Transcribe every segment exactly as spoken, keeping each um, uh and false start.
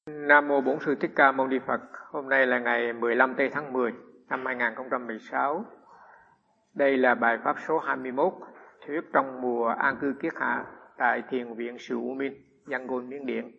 Nam mô Bổn Sư Thích Ca Mâu Ni Phật. Hôm nay là ngày mười lăm tây tháng mười năm hai nghìn không trăm mười sáu. Đây là bài pháp số hai mươi mốt, thuyết trong mùa an cư kiết hạ tại Thiền viện Sự U Minh, Yangon, Miến Điện.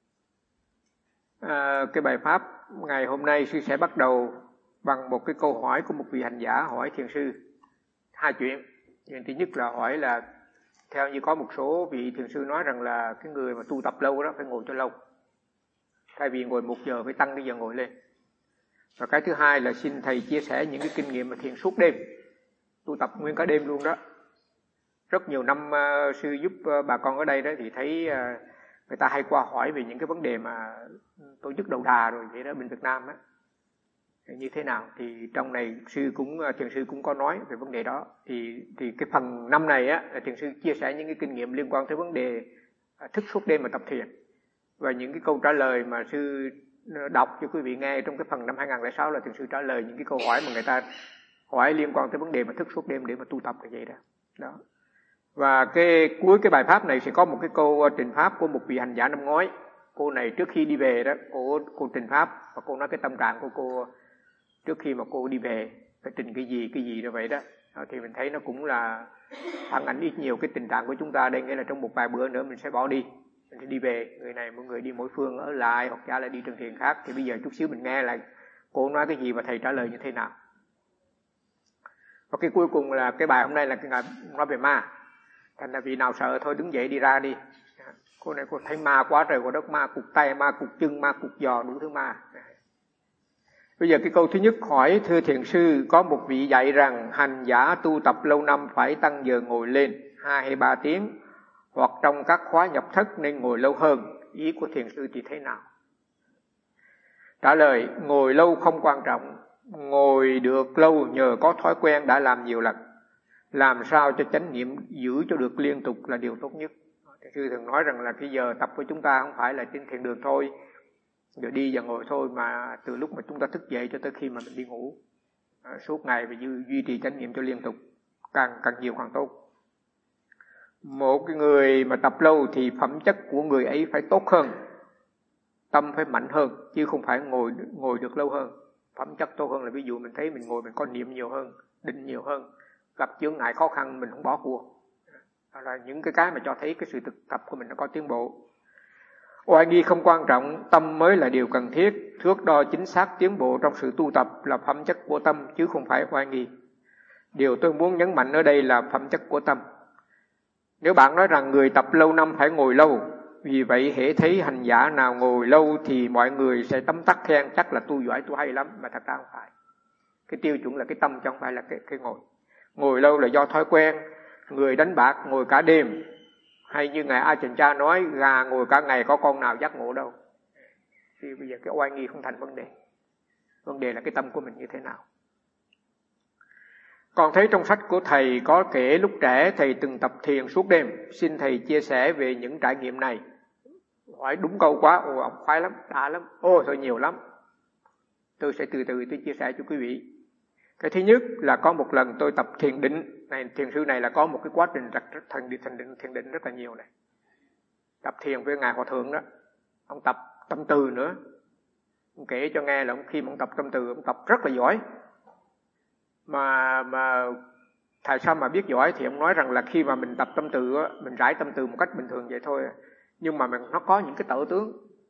À, cái bài pháp ngày hôm nay sư sẽ bắt đầu bằng một cái câu hỏi của một vị hành giả hỏi thiền sư hai chuyện. Chuyện thứ nhất là hỏi là theo như có một số vị thiền sư nói rằng là cái người mà tu tập lâu đó phải ngồi cho lâu, thay vì ngồi một giờ phải tăng cái giờ ngồi lên. Và cái thứ hai là xin thầy chia sẻ những cái kinh nghiệm mà thiền suốt đêm, tu tập nguyên cả đêm luôn đó. Rất nhiều năm uh, sư giúp uh, bà con ở đây đó thì thấy uh, người ta hay qua hỏi về những cái vấn đề mà tổ chức đầu đà rồi vậy đó bên Việt Nam á, như thế nào. Thì trong này sư cũng uh, thiền sư cũng có nói về vấn đề đó. Thì thì cái phần năm này á là thiền sư chia sẻ những cái kinh nghiệm liên quan tới vấn đề uh, thức suốt đêm mà tập thiền. Và những cái câu trả lời mà sư đọc cho quý vị nghe trong cái phần năm hai nghìn không trăm lẻ sáu là thiền sư trả lời những cái câu hỏi mà người ta hỏi liên quan tới vấn đề mà thức suốt đêm để mà tu tập như vậy đó. Đó. Và cái cuối cái bài pháp này sẽ có một cái câu trình pháp của một vị hành giả năm ngoái. Cô này trước khi đi về đó, cô cô trình pháp và cô nói cái tâm trạng của cô trước khi mà cô đi về phải trình cái gì cái gì như vậy đó. Đó thì mình thấy nó cũng là phản ảnh ít nhiều cái tình trạng của chúng ta đây, nghĩa là trong một vài bữa nữa mình sẽ bỏ đi. Mình sẽ đi về, người này mọi người đi mỗi phương ở lại hoặc giả lại đi trường thiền khác. Thì bây giờ chút xíu mình nghe lại cô nói cái gì và thầy trả lời như thế nào. Và cái cuối cùng là cái bài hôm nay là cái ngày nói về ma. Thành là vì nào sợ thôi đứng dậy đi ra đi. Cô này cô thấy ma quá trời quá đất, ma cục tay, ma cục chân, ma cục giò, đủ thứ ma. Bây giờ cái câu thứ nhất hỏi: thưa thiền sư, có một vị dạy rằng hành giả tu tập lâu năm phải tăng giờ ngồi lên hai hay ba tiếng, hoặc trong các khóa nhập thất nên ngồi lâu hơn. Ý của thiền sư thì thế nào? Trả lời: ngồi lâu không quan trọng, ngồi được lâu nhờ có thói quen đã làm nhiều lần. Làm sao cho chánh niệm giữ cho được liên tục là điều tốt nhất. Thiền sư thường nói rằng là cái giờ tập của chúng ta không phải là trên thiền đường thôi, giờ đi và ngồi thôi, mà từ lúc mà chúng ta thức dậy cho tới khi mà mình đi ngủ, à, suốt ngày và duy, duy trì chánh niệm cho liên tục, càng càng nhiều càng tốt. Một cái người mà tập lâu thì phẩm chất của người ấy phải tốt hơn, tâm phải mạnh hơn, chứ không phải ngồi ngồi được lâu hơn. Phẩm chất tốt hơn là ví dụ mình thấy mình ngồi mình có niệm nhiều hơn, định nhiều hơn, gặp chướng ngại khó khăn mình không bỏ cuộc. Đó là những cái cái mà cho thấy cái sự thực tập của mình nó có tiến bộ. Oai nghi không quan trọng, tâm mới là điều cần thiết. Thước đo chính xác tiến bộ trong sự tu tập là phẩm chất của tâm chứ không phải oai nghi. Điều tôi muốn nhấn mạnh ở đây là phẩm chất của tâm. Nếu bạn nói rằng người tập lâu năm phải ngồi lâu, vì vậy hễ thấy hành giả nào ngồi lâu thì mọi người sẽ tấm tắc khen chắc là tu giỏi, tu hay lắm, mà thật ra không phải. Cái tiêu chuẩn là cái tâm chứ không phải là cái, cái ngồi. Ngồi lâu là do thói quen. Người đánh bạc ngồi cả đêm, hay như ngài Ajahn Chah nói, gà ngồi cả ngày có con nào giác ngộ đâu. Thì bây giờ cái oai nghi không thành vấn đề. Vấn đề là cái tâm của mình như thế nào. Còn thấy trong sách của thầy có kể lúc trẻ thầy từng tập thiền suốt đêm. Xin thầy chia sẻ về những trải nghiệm này. Hỏi đúng câu quá, ồ ông khoái lắm, đã lắm, ôi thôi nhiều lắm. Tôi sẽ từ từ tôi chia sẻ cho quý vị. Cái thứ nhất là có một lần tôi tập thiền định. Này, thiền sư này là có một cái quá trình rất, rất thiền định, thiền định, thiền định rất là nhiều này. Tập thiền với ngài Hòa Thượng đó. Ông tập tâm từ nữa. Ông kể cho nghe là ông, khi mà ông tập tâm từ, ông tập rất là giỏi. Mà mà tại sao mà biết giỏi thì ông nói rằng là khi mà mình tập tâm từ á, mình rải tâm từ một cách bình thường vậy thôi, nhưng mà mình nó có những cái tở tướng.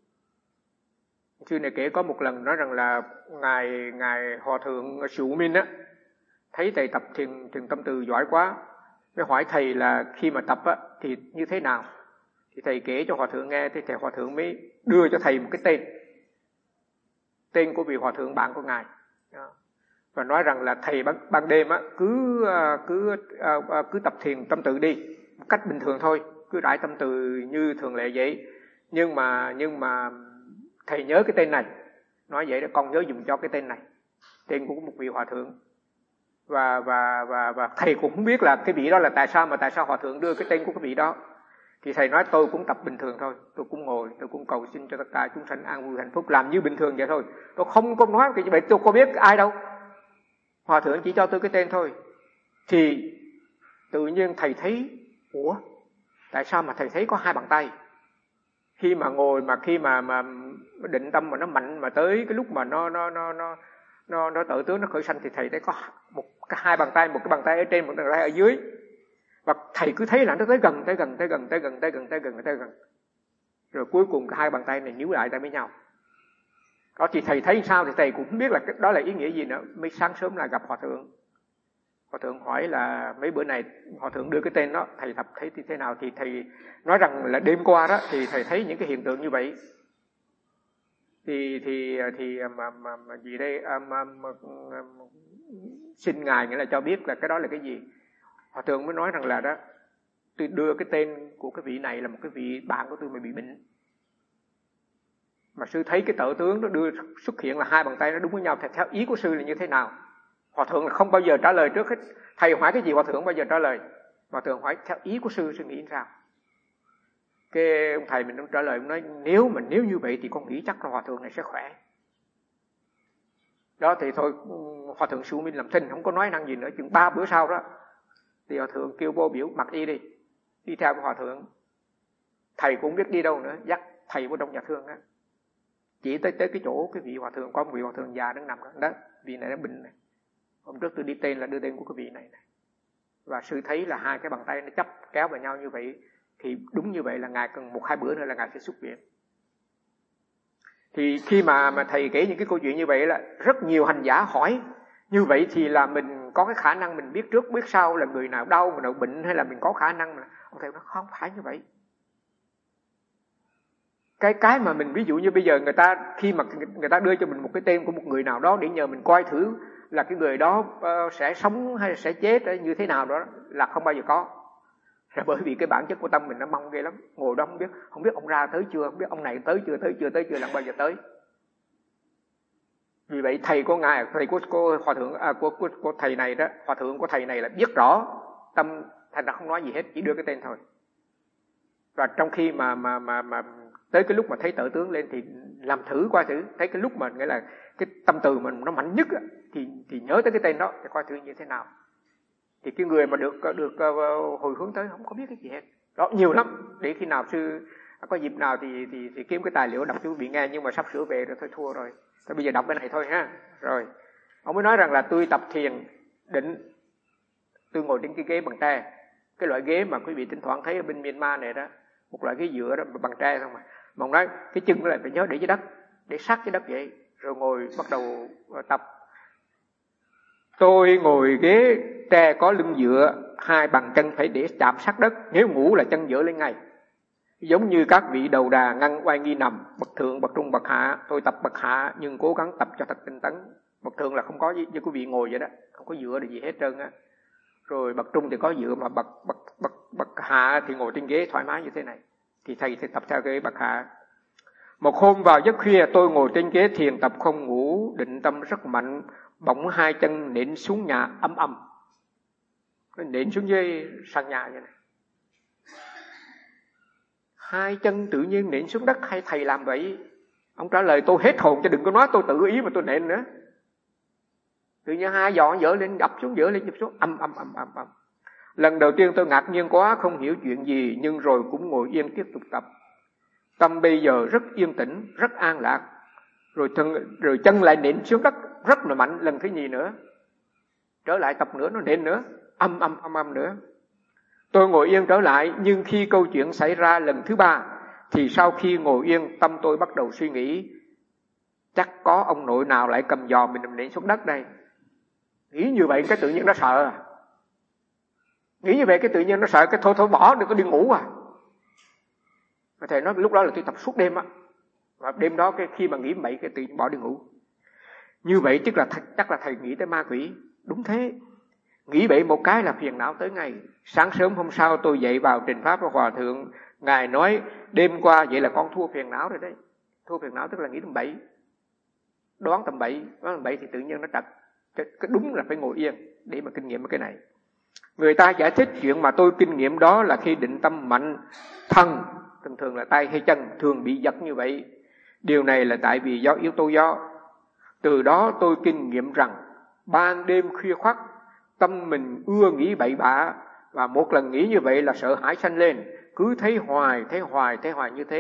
Sư này kể có một lần nói rằng là ngài ngài Hòa Thượng Sự U Minh á, thấy thầy tập thiền thiền tâm từ giỏi quá, mới hỏi thầy là khi mà tập á thì như thế nào. Thì thầy kể cho Hòa Thượng nghe, thì thầy Hòa Thượng mới đưa cho thầy một cái tên, tên của vị Hòa Thượng bạn của ngài. Đó. Và nói rằng là thầy ban, ban đêm á cứ cứ cứ tập thiền tâm từ đi, một cách bình thường thôi, cứ rải tâm từ như thường lệ vậy. Nhưng mà nhưng mà thầy nhớ cái tên này, nói vậy đó, con nhớ dùng cho cái tên này, tên của một vị Hòa Thượng. Và và và và thầy cũng không biết là cái vị đó là tại sao mà tại sao Hòa Thượng đưa cái tên của cái vị đó. Thì thầy nói tôi cũng tập bình thường thôi, tôi cũng ngồi, tôi cũng cầu xin cho tất cả chúng sanh an vui hạnh phúc, làm như bình thường vậy thôi. Tôi không có nói cái vậy, tôi có biết ai đâu. Hòa Thượng chỉ cho tôi cái tên thôi. Thì tự nhiên thầy thấy, ủa, tại sao mà thầy thấy có hai bàn tay? Khi mà ngồi mà khi mà mà định tâm mà nó mạnh mà tới cái lúc mà nó nó nó nó nó nó tự tướng nó khởi sanh thì thầy thấy có một cái hai bàn tay, một cái bàn tay ở trên, một cái bàn tay ở dưới, và thầy cứ thấy là nó tới gần tới gần tới gần tới gần tới gần tới gần tới gần, rồi cuối cùng hai bàn tay này níu lại tại với nhau. Đó thì thầy thấy sao thì thầy cũng không biết là đó là ý nghĩa gì nữa. Mấy sáng sớm là gặp hòa thượng, hòa thượng hỏi là mấy bữa này hòa thượng đưa cái tên đó, thầy tập thấy thì thế nào, thì thầy nói rằng là đêm qua đó thì thầy thấy những cái hiện tượng như vậy. Thì thì thì mà mà, mà gì đây à, mà, mà, mà, xin ngài nghĩa là cho biết là cái đó là cái gì. Hòa thượng mới nói rằng là đó, tôi đưa cái tên của cái vị này là một cái vị bạn của tôi mà bị bệnh, mà sư thấy cái tự tướng nó đưa xuất hiện là hai bàn tay nó đúng với nhau, thì theo ý của sư là như thế nào? Hòa thượng là không bao giờ trả lời trước hết. Thầy hỏi cái gì hòa thượng không bao giờ trả lời. Hòa thượng hỏi theo ý của sư, sư nghĩ sao? Cái ông thầy mình ông trả lời, ông nói nếu mà nếu như vậy thì con nghĩ chắc là hòa thượng này sẽ khỏe. Đó thì thôi, hòa thượng Sư Minh làm thinh, không có nói năng gì nữa. Chừng ba bữa sau đó thì hòa thượng kêu vô biểu mặc y đi, đi theo hòa thượng. Thầy cũng biết đi đâu nữa, dắt thầy vô trong nhà thương á, chỉ tới tới cái chỗ cái vị hòa thượng, có một vị hòa thượng già đang nằm đó, đó vị này nó bệnh này. Hôm trước tôi đi tên là đưa tên của cái vị này, này. Và sư thấy là hai cái bàn tay nó chấp kéo vào nhau như vậy, thì đúng như vậy là ngài cần một hai bữa nữa là ngài sẽ xuất viện. Thì khi mà mà thầy kể những cái câu chuyện như vậy là rất nhiều hành giả hỏi như vậy thì là mình có cái khả năng mình biết trước biết sau là người nào đau, người nào bệnh, hay là mình có khả năng mà ông thầy nói không phải như vậy. Cái cái mà mình ví dụ như bây giờ người ta khi mà người ta đưa cho mình một cái tên của một người nào đó để nhờ mình coi thử là cái người đó uh, sẽ sống hay sẽ chết như thế nào đó, là không bao giờ có. Là bởi vì cái bản chất của tâm mình nó mong ghê lắm, ngồi đó không biết không biết ông ra tới chưa, không biết ông này tới chưa tới chưa tới chưa, làm bao giờ tới. Vì vậy thầy của ngài, thầy của, của hòa thượng à, của, của, của thầy này đó, hòa thượng của thầy này là biết rõ tâm, thành ra không nói gì hết, chỉ đưa cái tên thôi. Và trong khi mà mà mà mà tới cái lúc mà thấy tự tướng lên thì làm thử qua thử, thấy cái lúc mà nghĩa là cái tâm từ mình nó mạnh nhất thì thì nhớ tới cái tên đó thì coi thử như thế nào. Thì cái người mà được được uh, hồi hướng tới không có biết cái gì hết. Đó nhiều lắm, để khi nào sư có dịp nào thì thì thì kiếm cái tài liệu đọc cho quý vị nghe, nhưng mà sắp sửa về rồi thôi thua rồi. Thôi bây giờ đọc cái này thôi ha. Rồi. Ông mới nói rằng là tôi tập thiền định, tôi ngồi trên cái ghế bằng tre, cái loại ghế mà quý vị thỉnh thoảng thấy ở bên Myanmar này đó, một loại ghế dựa đó bằng tre không mà. Mà ông nói cái chân nó lại phải nhớ để dưới đất, để sát dưới đất vậy, rồi ngồi bắt đầu tập. Tôi ngồi ghế tre có lưng dựa, hai bàn chân phải để chạm sát đất, nếu ngủ là chân dỡ lên ngay. Giống như các vị đầu đà ngăn oai nghi nằm, bậc thượng, bậc trung, bậc hạ. Tôi tập bậc hạ nhưng cố gắng tập cho thật tinh tấn. Bậc thượng là không có như quý vị ngồi vậy đó, không có dựa gì hết trơn á. Rồi bậc trung thì có dựa, mà bậc bậc bậc bậc hạ thì ngồi trên ghế thoải mái như thế này. Thì thầy sẽ tập theo cái bậc hạ. Một hôm vào giấc khuya, tôi ngồi trên ghế thiền tập không ngủ, định tâm rất mạnh, bỗng hai chân nện xuống nhà ầm ầm. Nện xuống dưới sàn nhà vậy này. Hai chân tự nhiên nện xuống đất, hay thầy làm vậy? Ông trả lời tôi hết hồn, chứ đừng có nói tôi tự ý mà tôi nện nữa. Tự nhiên hai giò dở lên, đập xuống, dở lên, đập xuống, ầm ầm ầm ầm ầm. Lần đầu tiên tôi ngạc nhiên quá, không hiểu chuyện gì, nhưng rồi cũng ngồi yên tiếp tục tập. Tâm bây giờ rất yên tĩnh, rất an lạc. Rồi, thân, rồi chân lại nện xuống đất rất là mạnh, lần thứ nhì nữa. Trở lại tập nữa, nó nện nữa, âm âm âm âm nữa. Tôi ngồi yên trở lại, nhưng khi câu chuyện xảy ra lần thứ ba, thì sau khi ngồi yên, tâm tôi bắt đầu suy nghĩ, chắc có ông nội nào lại cầm giò mình nện xuống đất đây. Nghĩ như vậy cái tự nhiên nó sợ. Nghĩ như vậy cái tự nhiên nó sợ, cái thôi thôi bỏ, đừng có đi ngủ à. Mà thầy nói lúc đó là tôi tập suốt đêm á. Và đêm đó cái khi mà nghĩ vậy cái tự nhiên bỏ đi ngủ. Như vậy tức là chắc là thầy nghĩ tới ma quỷ. Đúng thế. Nghĩ vậy một cái là phiền não tới ngày. Sáng sớm hôm sau tôi dậy vào trình pháp với hòa thượng. Ngài nói đêm qua vậy là con thua phiền não rồi đấy. Thua phiền não tức là nghĩ tầm bậy. Đoán tầm bậy. Đoán tầm bậy thì tự nhiên nó trật. Cái đúng là phải ngồi yên để mà kinh nghiệm cái này. Người ta giải thích chuyện mà tôi kinh nghiệm đó là khi định tâm mạnh, thân, thường thường là tay hay chân, thường bị giật như vậy. Điều này là tại vì do yếu tố gió. Từ đó tôi kinh nghiệm rằng ban đêm khuya khoắt, tâm mình ưa nghĩ bậy bạ, và một lần nghĩ như vậy là sợ hãi sanh lên, cứ thấy hoài, thấy hoài, thấy hoài như thế,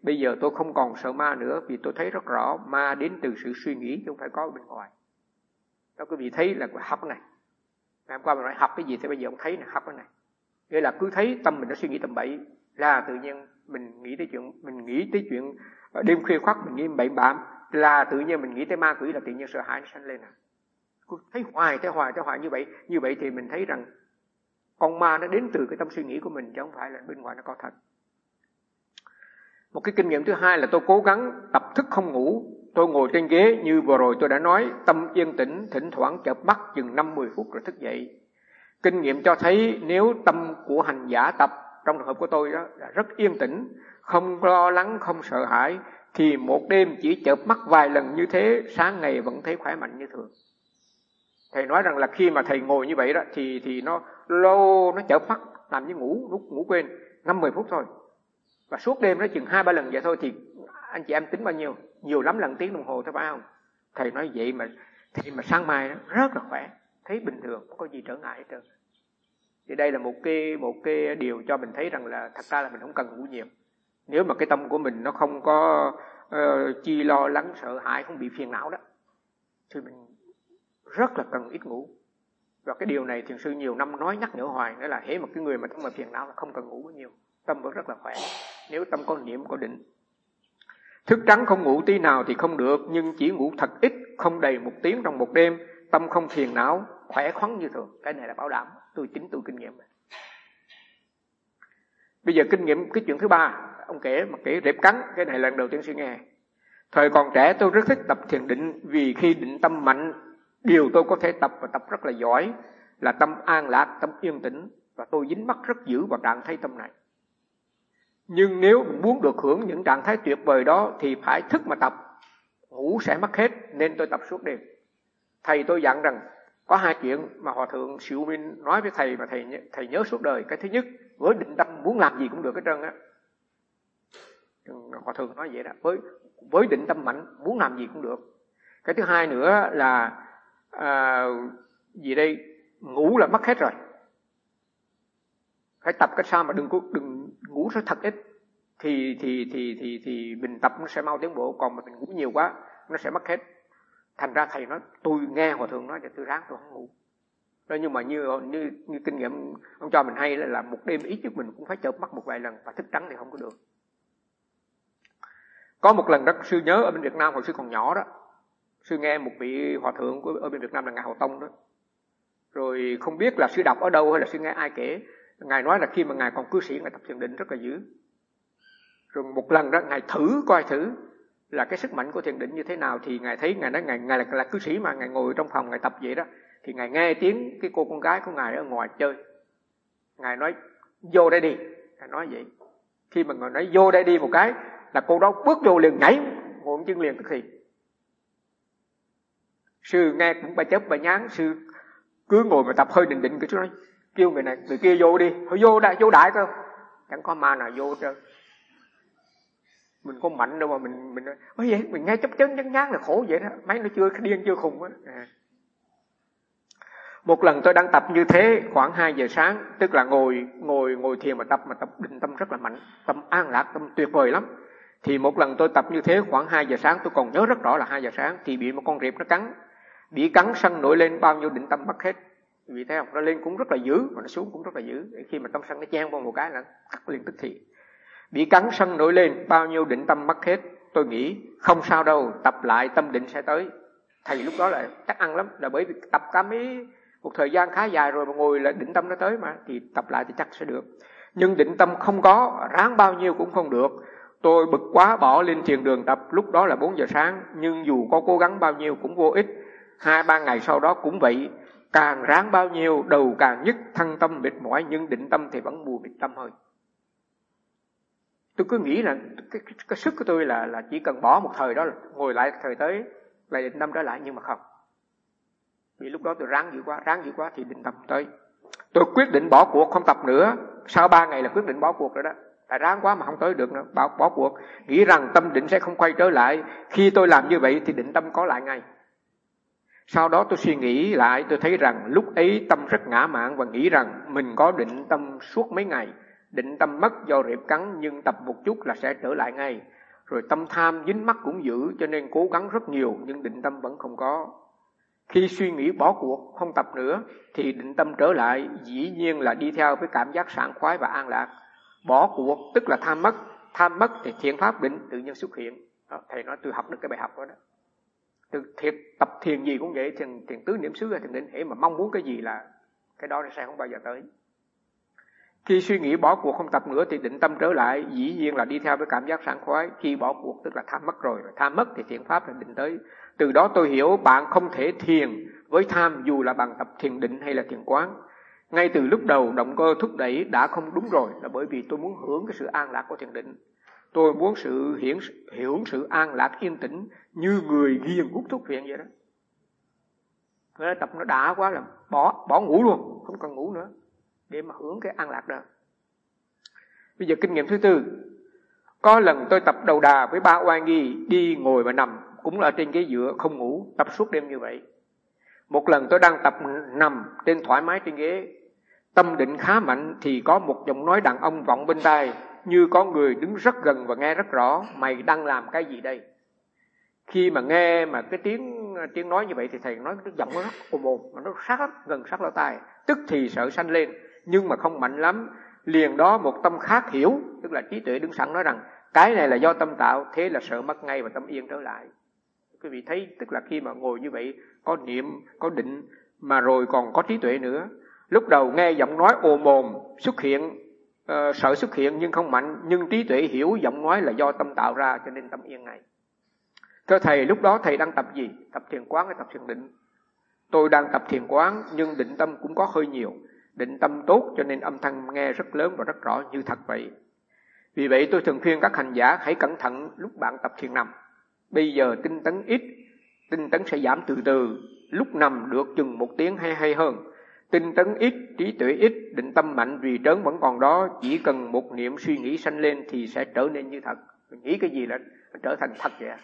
Bây giờ tôi không còn sợ ma nữa, vì tôi thấy rất rõ ma đến từ sự suy nghĩ chứ không phải có ở bên ngoài. Đó quý vị thấy là học này. Ngày hôm qua mình nói học cái gì thì bây giờ ông thấy là học cái này. Nghĩa là cứ thấy tâm mình nó suy nghĩ tầm bậy là tự nhiên mình nghĩ tới chuyện mình nghĩ tới chuyện đêm khuya khoắt mình nghĩ bậy bạm, là tự nhiên mình nghĩ tới ma quỷ, là tự nhiên sợ hãi nó sanh lên. À, cứ thấy hoài thấy hoài thấy hoài như vậy, như vậy thì mình thấy rằng con ma nó đến từ cái tâm suy nghĩ của mình chứ không phải là bên ngoài nó có thật. Một cái kinh nghiệm thứ hai là tôi cố gắng tập thức không ngủ. Tôi ngồi trên ghế như vừa rồi tôi đã nói, tâm yên tĩnh, thỉnh thoảng chợp mắt chừng năm mười phút rồi thức dậy. Kinh nghiệm cho thấy nếu tâm của hành giả tập, trong trường hợp của tôi đó là rất yên tĩnh, không lo lắng, không sợ hãi, thì một đêm chỉ chợp mắt vài lần như thế, sáng ngày vẫn thấy khỏe mạnh như thường. Thầy nói rằng là khi mà thầy ngồi như vậy đó thì thì nó lâu, nó chợp mắt làm như ngủ, lúc ngủ quên năm mười phút thôi. Và suốt đêm nó chừng hai ba lần vậy thôi thì anh chị em tính bao nhiêu? Nhiều lắm lần tiếng đồng hồ thôi phải không? Thầy nói vậy mà thì mà sáng mai nó rất là khỏe, thấy bình thường, không có gì trở ngại hết trơn. Thì đây là một cái một cái điều cho mình thấy rằng là thật ra là mình không cần ngủ nhiều. Nếu mà cái tâm của mình nó không có uh, chi lo lắng sợ hãi, không bị phiền não đó, thì mình rất là cần ít ngủ. Và cái điều này thiền sư nhiều năm nói nhắc nhở hoài, đó là hễ một cái người mà không mà phiền não là không cần ngủ bao nhiêu, tâm vẫn rất là khỏe. Nếu tâm có niệm có định, thức trắng không ngủ tí nào thì không được, nhưng chỉ ngủ thật ít, không đầy một tiếng trong một đêm, tâm không phiền não, khỏe khoắn như thường. Cái này là bảo đảm, tôi chính tôi kinh nghiệm. Bây giờ kinh nghiệm cái chuyện thứ ba, ông kể mà kể rệp cắn, cái này lần đầu tiên suy nghe. Thời còn trẻ tôi rất thích tập thiền định, vì khi định tâm mạnh, điều tôi có thể tập và tập rất là giỏi là tâm an lạc, tâm yên tĩnh, và tôi dính mắc rất dữ vào trạng thái tâm này. Nhưng nếu muốn được hưởng những trạng thái tuyệt vời đó thì phải thức mà tập, ngủ sẽ mất hết, nên tôi tập suốt đêm. Thầy tôi dặn rằng có hai chuyện mà Hòa Thượng Siêu Minh nói với thầy mà thầy thầy nhớ suốt đời. Cái thứ nhất, với định tâm muốn làm gì cũng được hết trơn á. Hòa Thượng nói vậy đó, với với định tâm mạnh muốn làm gì cũng được. Cái thứ hai nữa là à, gì đây, ngủ là mất hết rồi. Phải tập cách sao mà đừng có đừng ngủ rất thật ít thì thì thì thì thì mình tập nó sẽ mau tiến bộ, còn mà mình ngủ nhiều quá nó sẽ mất hết. Thành ra thầy nói, tôi nghe Hòa Thượng nói cho tôi ráng tôi không ngủ. Đó, nhưng mà như như như kinh nghiệm ông cho mình hay là, là một đêm ít nhất mình cũng phải chợp mắt một vài lần, và thức trắng thì không có được. Có một lần đó sư nhớ ở bên Việt Nam hồi sư còn nhỏ đó, sư nghe một vị Hòa Thượng của ở bên Việt Nam là Ngài Hậu Tông đó, rồi không biết là sư đọc ở đâu hay là sư nghe ai kể, Ngài nói là khi mà Ngài còn cư sĩ Ngài tập thiền định rất là dữ. Rồi một lần đó Ngài thử coi thử là cái sức mạnh của thiền định như thế nào, thì Ngài thấy Ngài nói Ngài, Ngài là, là cư sĩ mà Ngài ngồi trong phòng Ngài tập vậy đó, thì Ngài nghe tiếng cái cô con gái của Ngài ở ngoài chơi. Ngài nói vô đây đi, Ngài nói vậy. Khi mà Ngài nói vô đây đi một cái là cô đó bước vô liền nhảy ngồi chân liền tức thì. Sư nghe cũng ba chớp ba nhán, sư cứ ngồi mà tập hơi định định, cái chú nói kêu người này người kia vô đi, thôi vô đại vô đại cơ, chẳng có ma nào vô trơn. Mình có mạnh đâu mà mình mình nói vậy, mình nghe chấp chấn chấn nhán là khổ vậy đó, mấy nó chưa điên chưa khùng á. À. Một lần tôi đang tập như thế khoảng hai giờ sáng, tức là ngồi ngồi ngồi thiền mà tập mà tập định tâm rất là mạnh, tâm an lạc, tâm tuyệt vời lắm. Thì một lần tôi tập như thế khoảng hai giờ sáng, tôi còn nhớ rất rõ là hai giờ sáng, thì bị một con rệp nó cắn, bị cắn sân nổi lên, bao nhiêu định tâm mất hết. Vì thế không, nó lên cũng rất là dữ mà nó xuống cũng rất là dữ. Khi mà tâm sân nó chen vào một cái là cắt liền tức thì. Bị cắn sân nổi lên, bao nhiêu định tâm mất hết. Tôi nghĩ không sao đâu, tập lại tâm định sẽ tới. Thầy lúc đó là chắc ăn lắm, là bởi vì tập cả mấy một thời gian khá dài rồi mà ngồi là định tâm nó tới mà, thì tập lại thì chắc sẽ được. Nhưng định tâm không có, ráng bao nhiêu cũng không được. Tôi bực quá bỏ lên thiền đường tập, lúc đó là bốn giờ sáng, nhưng dù có cố gắng bao nhiêu cũng vô ích. Hai ba ngày sau đó cũng vậy, càng ráng bao nhiêu đầu càng nhức, thân tâm mệt mỏi, nhưng định tâm thì vẫn mù mịt tâm hơi. Tôi cứ nghĩ là cái, cái, cái sức của tôi là là chỉ cần bỏ một thời đó là ngồi lại thời tới lại định tâm trở lại, nhưng mà không. Vì lúc đó tôi ráng dữ quá, ráng dữ quá thì định tâm tới. Tôi quyết định bỏ cuộc không tập nữa. Sau ba ngày là quyết định bỏ cuộc rồi đó. Tại ráng quá mà không tới được nữa, bỏ, bỏ cuộc. Nghĩ rằng tâm định sẽ không quay trở lại. Khi tôi làm như vậy thì định tâm có lại ngay. Sau đó tôi suy nghĩ lại, tôi thấy rằng lúc ấy tâm rất ngã mạn và nghĩ rằng mình có định tâm suốt mấy ngày. Định tâm mất do rệp cắn, nhưng tập một chút là sẽ trở lại ngay. Rồi tâm tham dính mắc cũng dữ, cho nên cố gắng rất nhiều nhưng định tâm vẫn không có. Khi suy nghĩ bỏ cuộc, không tập nữa, thì định tâm trở lại, dĩ nhiên là đi theo với cảm giác sảng khoái và an lạc. Bỏ cuộc tức là tham mất, tham mất thì thiện pháp định tự nhiên xuất hiện. Đó, thầy nói tôi học được cái bài học đó đó. Từ thiệt tập thiền gì cũng vậy, thiền, thiền tứ niệm xứ hay thiền định, hễ mà mong muốn cái gì là cái đó sẽ không bao giờ tới. Khi suy nghĩ bỏ cuộc không tập nữa thì định tâm trở lại, dĩ nhiên là đi theo với cảm giác sảng khoái. Khi bỏ cuộc tức là tham mất rồi, tham mất thì thiện pháp là định tới. Từ đó tôi hiểu bạn không thể thiền với tham dù là bằng tập thiền định hay là thiền quán. Ngay từ lúc đầu động cơ thúc đẩy đã không đúng rồi, là bởi vì tôi muốn hưởng cái sự an lạc của thiền định. Tôi muốn sự hiển, hưởng sự an lạc yên tĩnh như người ghiền hút thuốc phiện vậy đó. Cái tập nó đã quá là bỏ bỏ ngủ luôn, không cần ngủ nữa để mà hưởng cái an lạc đó. Bây giờ kinh nghiệm thứ tư. Có lần tôi tập đầu đà với ba oai nghi, đi ngồi và nằm, cũng là trên ghế dựa không ngủ, tập suốt đêm như vậy. Một lần tôi đang tập nằm trên thoải mái trên ghế, tâm định khá mạnh thì có một giọng nói đàn ông vọng bên tai, như có người đứng rất gần và nghe rất rõ: mày đang làm cái gì đây? Khi mà nghe mà cái tiếng tiếng nói như vậy thì thầy nói cái giọng nó rất ồm ồm, mà nó sát lắm, gần sát lỗ tai, tức thì sợ sanh lên, nhưng mà không mạnh lắm. Liền đó một tâm khác hiểu, tức là trí tuệ đứng sẵn nói rằng cái này là do tâm tạo, thế là sợ mất ngay và tâm yên trở lại. Quý vị thấy, tức là khi mà ngồi như vậy có niệm, có định mà rồi còn có trí tuệ nữa. Lúc đầu nghe giọng nói ồm ồm xuất hiện, uh, sợ xuất hiện nhưng không mạnh, nhưng trí tuệ hiểu giọng nói là do tâm tạo ra, cho nên tâm yên ngay. Thưa thầy, lúc đó thầy đang tập gì? Tập thiền quán hay tập thiền định? Tôi đang tập thiền quán nhưng định tâm cũng có hơi nhiều. Định tâm tốt cho nên âm thanh nghe rất lớn và rất rõ như thật vậy. Vì vậy tôi thường khuyên các hành giả hãy cẩn thận lúc bạn tập thiền nằm. Bây giờ tinh tấn ít, tinh tấn sẽ giảm từ từ. Lúc nằm được chừng một tiếng hay hay hơn. Tinh tấn ít, trí tuệ ít, định tâm mạnh vì trớn vẫn còn đó. Chỉ cần một niệm suy nghĩ sanh lên thì sẽ trở nên như thật. Mình nghĩ cái gì là trở thành thật vậy.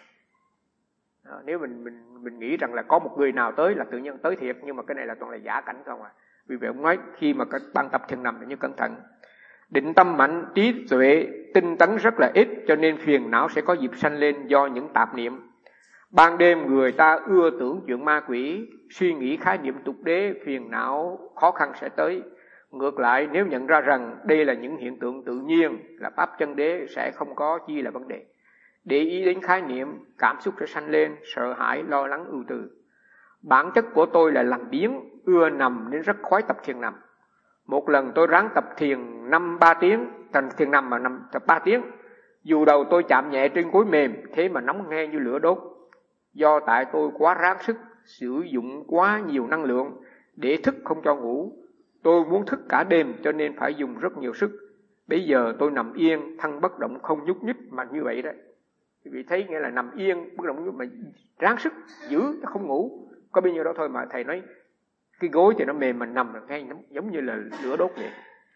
À, nếu mình mình mình nghĩ rằng là có một người nào tới là tự nhiên tới thiệt, nhưng mà cái này là toàn là giả cảnh không à. Vì vậy ông nói khi mà các bạn tập thiền nằm thì như cẩn thận. Định tâm mạnh, trí tuệ, tinh tấn rất là ít, cho nên phiền não sẽ có dịp sanh lên do những tạp niệm. Ban đêm người ta ưa tưởng chuyện ma quỷ, suy nghĩ khái niệm tục đế, phiền não khó khăn sẽ tới. Ngược lại, nếu nhận ra rằng đây là những hiện tượng tự nhiên, là pháp chân đế, sẽ không có chi là vấn đề. Để ý đến khái niệm, cảm xúc sẽ sanh lên, sợ hãi, lo lắng, ưu tư. Bản chất của tôi là làm biếng, ưa nằm nên rất khoái tập thiền nằm. Một lần tôi ráng tập thiền năm ba tiếng, thành thiền nằm mà nằm tập ba tiếng. Dù đầu tôi chạm nhẹ trên gối mềm, thế mà nóng nghe như lửa đốt. Do tại tôi quá ráng sức, sử dụng quá nhiều năng lượng để thức không cho ngủ. Tôi muốn thức cả đêm cho nên phải dùng rất nhiều sức. Bây giờ tôi nằm yên, thân bất động không nhúc nhích mà như vậy đấy. Quý vị thấy nghĩa là nằm yên, bất động mà ráng sức giữ không ngủ. Có bao nhiêu đó thôi mà thầy nói cái gối thì nó mềm mà nằm là ngay giống như là lửa đốt vậy.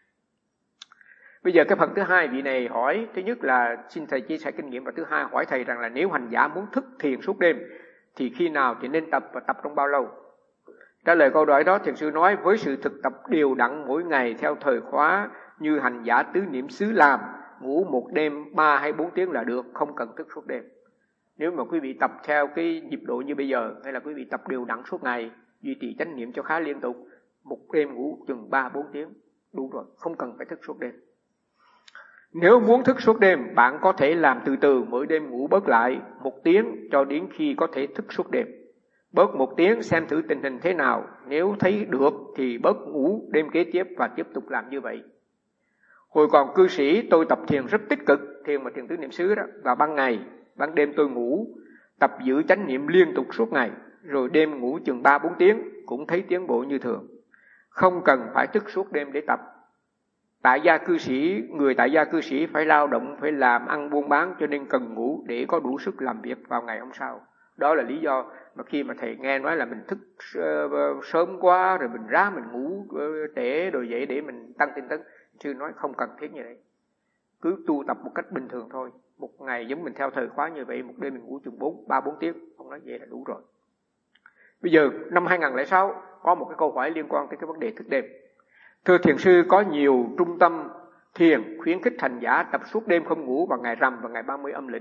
Bây giờ cái phần thứ hai vị này hỏi, thứ nhất là xin thầy chia sẻ kinh nghiệm, và thứ hai hỏi thầy rằng là nếu hành giả muốn thức thiền suốt đêm thì khi nào thì nên tập và tập trong bao lâu? Trả lời câu hỏi đó, thiền sư nói với sự thực tập đều đặn mỗi ngày theo thời khóa như hành giả tứ niệm xứ làm, ngủ một đêm ba hay bốn tiếng là được, không cần thức suốt đêm. Nếu mà quý vị tập theo cái nhịp độ như bây giờ, hay là quý vị tập đều đặn suốt ngày, duy trì chánh niệm cho khá liên tục, một đêm ngủ chừng ba bốn tiếng, đủ rồi, không cần phải thức suốt đêm. Nếu muốn thức suốt đêm, bạn có thể làm từ từ, mỗi đêm ngủ bớt lại một tiếng cho đến khi có thể thức suốt đêm. Bớt một tiếng xem thử tình hình thế nào, nếu thấy được thì bớt ngủ đêm kế tiếp và tiếp tục làm như vậy. Hồi còn cư sĩ tôi tập thiền rất tích cực, thiền mà thiền tứ niệm xứ đó, vào ban ngày, ban đêm tôi ngủ, tập giữ chánh niệm liên tục suốt ngày, rồi đêm ngủ chừng ba bốn tiếng, cũng thấy tiến bộ như thường. Không cần phải thức suốt đêm để tập. Tại gia cư sĩ, người tại gia cư sĩ phải lao động, phải làm ăn buôn bán, cho nên cần ngủ để có đủ sức làm việc vào ngày hôm sau. Đó là lý do mà khi mà thầy nghe nói là mình thức uh, sớm quá, rồi mình ra mình ngủ uh, trễ rồi vậy để mình tăng tinh tấn, sư nói không cần thiết như vậy. Cứ tu tập một cách bình thường thôi. Một ngày giống mình theo thời khóa như vậy, một đêm mình ngủ chừng bốn, ba bốn tiếng, không nói vậy là đủ rồi. Bây giờ năm hai không không sáu có một cái câu hỏi liên quan tới cái vấn đề thức đêm. Thưa thiền sư, có nhiều trung tâm thiền khuyến khích hành giả tập suốt đêm không ngủ vào ngày rằm và ngày ba mươi âm lịch.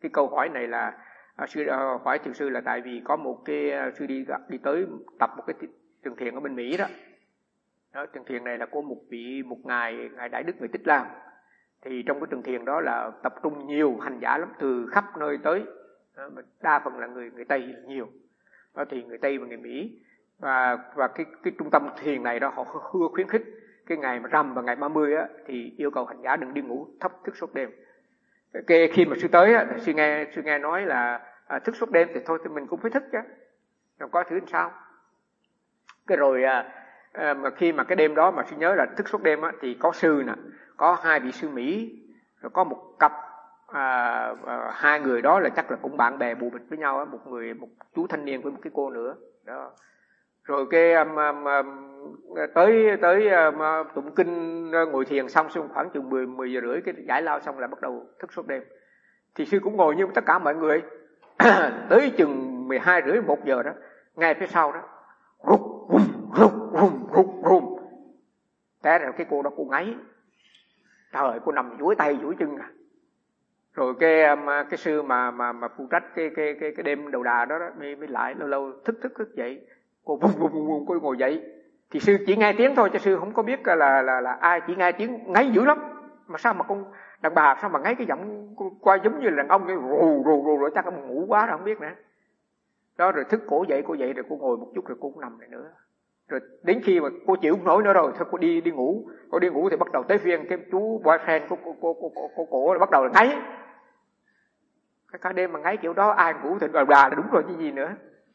Cái câu hỏi này là à, sư à, hỏi thiền sư là tại vì có một cái à, sư đi đi tới tập một cái trường thiền ở bên Mỹ đó. Đó, trường thiền này là của một vị một ngài ngài Đại Đức người Tích Lan. Thì trong cái trường thiền đó là tập trung nhiều hành giả lắm, từ khắp nơi tới. Đó, đa phần là người người Tây nhiều. Đó thì người Tây và người Mỹ, và và cái cái trung tâm thiền này đó họ hưa khuyến khích cái ngày mà rằm và ngày ba mươi á thì yêu cầu hành giả đừng đi ngủ thấp thức suốt đêm. Cái khi mà sư tới á, sư nghe sư nghe nói là à, thức suốt đêm thì thôi thì mình cũng phải thức chứ, rồi có thứ làm sao. Cái rồi à, à, mà khi mà cái đêm đó mà sư nhớ là thức suốt đêm á thì có sư nè, có hai vị sư Mỹ, rồi có một cặp à, à, hai người đó là chắc là cũng bạn bè bù bịch với nhau á, một người một chú thanh niên với một cái cô nữa đó. Rồi cái um, um, tới tới um, tụng kinh ngồi thiền xong xong khoảng chừng mười mười giờ rưỡi cái giải lao xong là bắt đầu thức suốt đêm. Thì sư cũng ngồi như tất cả mọi người tới chừng mười hai rưỡi một giờ đó, ngay phía sau đó rút rút rút rút rút rút té rồi cái cô đó cô ngáy, trời cô nằm duỗi tay duỗi chân à. Rồi cái um, cái sư mà mà mà phụ trách cái cái cái cái đêm đầu đà đó, đó mới mới lại lâu lâu thức thức thức dậy. Cô vùng vùng vùng vùng cô ngồi dậy thì sư chỉ nghe tiếng thôi, cho sư không có biết là là là ai, chỉ nghe tiếng ngáy dữ lắm. Mà sao mà con đàn bà sao mà ngáy cái giọng qua giống như là đàn ông, cái rù rù rù rồi chắc là ngủ quá rồi không biết nữa. Đó rồi thức cổ dậy, cô dậy rồi cô ngồi một chút rồi cô cũng nằm lại nữa. Rồi đến khi mà cô chịu không nổi nữa rồi thôi cô đi đi ngủ. Cô đi ngủ thì bắt đầu tới phiên cái chú boyfriend của cô cô cô cô cổ bắt đầu là ngáy. Cái cả đêm mà ngáy kiểu đó ai ngủ thì đàn bà là đúng rồi chứ gì nữa.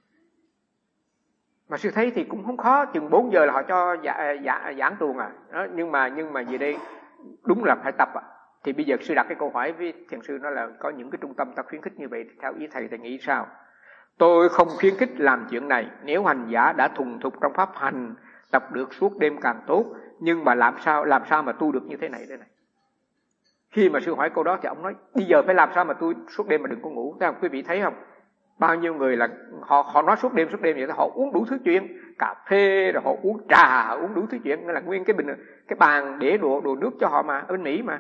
Mà sư thấy thì cũng không khó, chừng bốn giờ là họ cho dạ, dạ, giảng tuồng à. Đó, nhưng mà nhưng mà về đây đúng là phải tập à. Thì bây giờ sư đặt cái câu hỏi với thiền sư nó là có những cái trung tâm ta khuyến khích như vậy, thì theo ý thầy thầy nghĩ sao? Tôi không khuyến khích làm chuyện này, nếu hành giả đã thuần thục trong pháp hành, tập được suốt đêm càng tốt, nhưng mà làm sao làm sao mà tu được như thế này đây này. Khi mà sư hỏi câu đó thì ông nói bây giờ phải làm sao mà tu suốt đêm mà đừng có ngủ. Thấy không? Quý vị thấy không? Bao nhiêu người là họ họ nói suốt đêm suốt đêm vậy, họ uống đủ thứ chuyện, cà phê rồi họ uống trà, uống đủ thứ chuyện, là nguyên cái bình cái bàn để đồ đồ nước cho họ mà, ở bên Mỹ mà.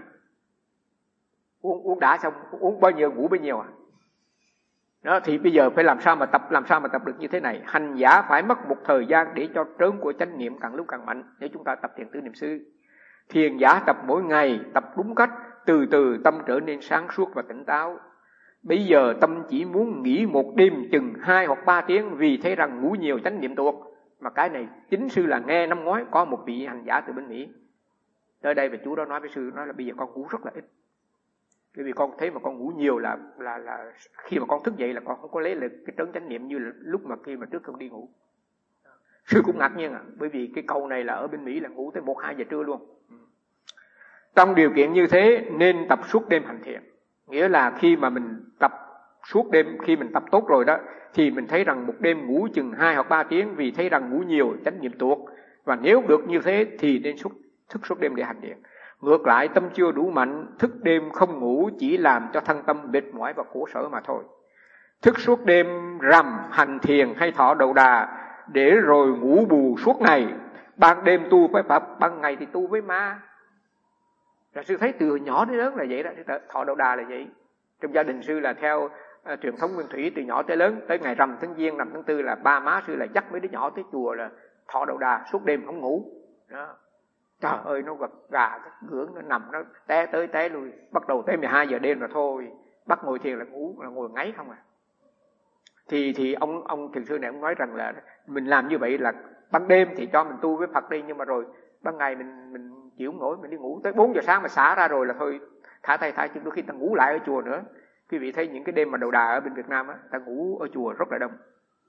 Uống uống đã xong, uống bao nhiêu ngủ bấy nhiêu à. Đó thì bây giờ phải làm sao mà tập làm sao mà tập được như thế này. Hành giả phải mất một thời gian để cho trớn của chánh niệm càng lúc càng mạnh, để chúng ta tập thiền tứ niệm xứ. Thiền giả tập mỗi ngày, tập đúng cách, từ từ tâm trở nên sáng suốt và tỉnh táo. Bây giờ tâm chỉ muốn nghỉ một đêm chừng hai hoặc ba tiếng vì thấy rằng ngủ nhiều chánh niệm tuột. Mà cái này chính sư là nghe năm ngoái có một vị hành giả từ bên Mỹ tới đây và chú đó nói với sư, nói là bây giờ con ngủ rất là ít. Bởi vì con thấy mà con ngủ nhiều là là là khi mà con thức dậy là con không có lấy được cái trấn chánh niệm như là lúc mà khi mà trước con đi ngủ. Sư cũng ngạc nhiên à, bởi vì cái câu này là ở bên Mỹ là ngủ tới một hai giờ trưa luôn. Trong điều kiện như thế nên tập suốt đêm hành thiền. Nghĩa là khi mà mình tập suốt đêm, khi mình tập tốt rồi đó, thì mình thấy rằng một đêm ngủ chừng hai hoặc ba tiếng vì thấy rằng ngủ nhiều chánh niệm tuột. Và nếu được như thế thì nên suốt, thức suốt đêm để hành thiền. Ngược lại tâm chưa đủ mạnh, thức đêm không ngủ chỉ làm cho thân tâm mệt mỏi và khổ sở mà thôi. Thức suốt đêm rằm hành thiền hay thọ đầu đà để rồi ngủ bù suốt ngày. Ban đêm tu với Phật, ban ngày thì tu với ma. Rồi sư thấy từ nhỏ đến lớn là vậy đó, thọ đầu đà là vậy. Trong gia đình sư là theo uh, truyền thống nguyên thủy, từ nhỏ tới lớn, tới ngày rằm tháng giêng, rằm tháng tư là ba má sư là dắt mấy đứa nhỏ tới chùa là thọ đầu đà suốt đêm không ngủ. Đó. Trời ơi nó gật gà, gưỡng nó nằm nó té tới té lui, bắt đầu tới mười hai giờ đêm là thôi, bắt ngồi thiền là ngủ, là ngồi ngáy không à. Thì thì ông ông thiền sư này ông nói rằng là mình làm như vậy là ban đêm thì cho mình tu với Phật đi, nhưng mà rồi ban ngày mình mình chịu không nổi, mình đi ngủ tới bốn giờ sáng mà xả ra rồi là thôi thả tay thả chân, đôi khi ta ngủ lại ở chùa nữa. Quý vị thấy những cái đêm mà đầu đà ở bên Việt Nam á, ta ngủ ở chùa rất là đông.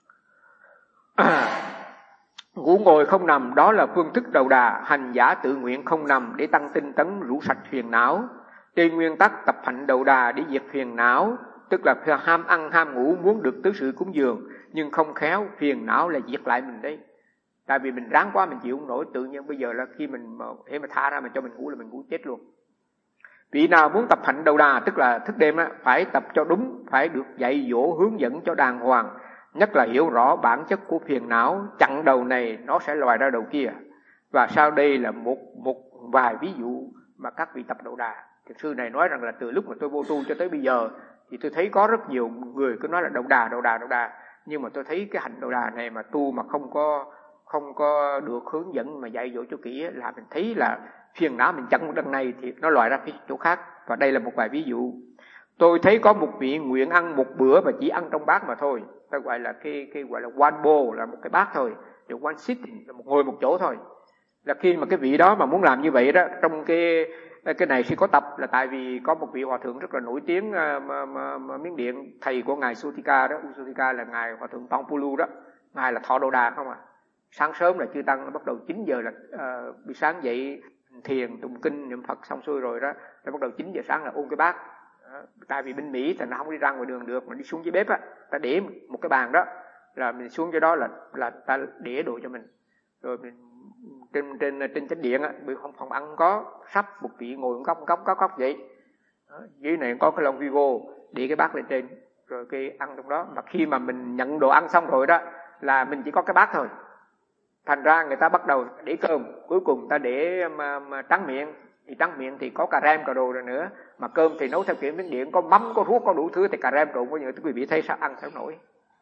À, ngủ ngồi không nằm đó là phương thức đầu đà. Hành giả tự nguyện không nằm để tăng tinh tấn rũ sạch phiền não. Trên nguyên tắc tập hạnh đầu đà để diệt phiền não, tức là ham ăn ham ngủ muốn được tứ sự cúng dường, nhưng không khéo phiền não là diệt lại mình đấy. Tại vì mình ráng quá mình chịu không nổi, tự nhiên bây giờ là khi mình khi mà tha ra mình cho mình ngủ là mình ngủ chết luôn. Vị nào muốn tập hạnh đầu đà tức là thức đêm á, phải tập cho đúng, phải được dạy dỗ hướng dẫn cho đàng hoàng, nhất là hiểu rõ bản chất của phiền não, chặn đầu này nó sẽ lòi ra đầu kia. Và sau đây là một một vài ví dụ mà các vị tập đầu đà. Thiền sư này nói rằng là từ lúc mà tôi vô tu cho tới bây giờ Thì tôi thấy có rất nhiều người cứ nói là đầu đà, đầu đà, đầu đà. Nhưng mà tôi thấy cái hành đầu đà này mà tu mà không có không có được hướng dẫn mà dạy dỗ cho kỹ là mình thấy là phiền não mình chặn một đằng này thì nó loại ra cái chỗ khác. Và đây là một vài ví dụ. Tôi thấy có một vị nguyện ăn một bữa và chỉ ăn trong bát mà thôi. Ta gọi là cái cái gọi là one bowl, là một cái bát thôi. Thì one sitting là một ngồi một chỗ thôi. Là khi mà cái vị đó mà muốn làm như vậy đó, trong cái cái này khi có tập là tại vì có một vị hòa thượng rất là nổi tiếng mà, mà, mà Miến Điện, thầy của ngài Sutika đó, Sutika là ngài hòa thượng Tongpulu đó, ngài là thọ đầu đà không à. Sáng sớm là chư tăng bắt đầu chín giờ là uh, buổi sáng dậy thiền tụng kinh niệm Phật xong xuôi rồi đó, rồi bắt đầu chín giờ sáng là ôn cái bát. Đó. Tại vì bên Mỹ thì nó không đi ra ngoài đường được, mà đi xuống dưới bếp á, ta để một cái bàn đó, là mình xuống dưới đó là là ta để đồ cho mình, rồi mình trên trên trên chánh điện á, bị phòng phòng ăn có sắp một vị ngồi một góc góc góc góc vậy. Đó. Dưới này có cái lon Vivo để cái bát lên trên, rồi cái ăn trong đó. Mà khi mà mình nhận đồ ăn xong rồi đó là mình chỉ có cái bát thôi. Thành ra người ta bắt đầu để cơm, cuối cùng ta để mà, mà trắng miệng, thì trắng miệng thì có cà rem cà đồ rồi nữa, mà cơm thì nấu theo kiểu Miến Điện, có mắm có ruốc có đủ thứ, thì cà rem trộn với nhiều, quý vị thấy sao ăn sao nổi.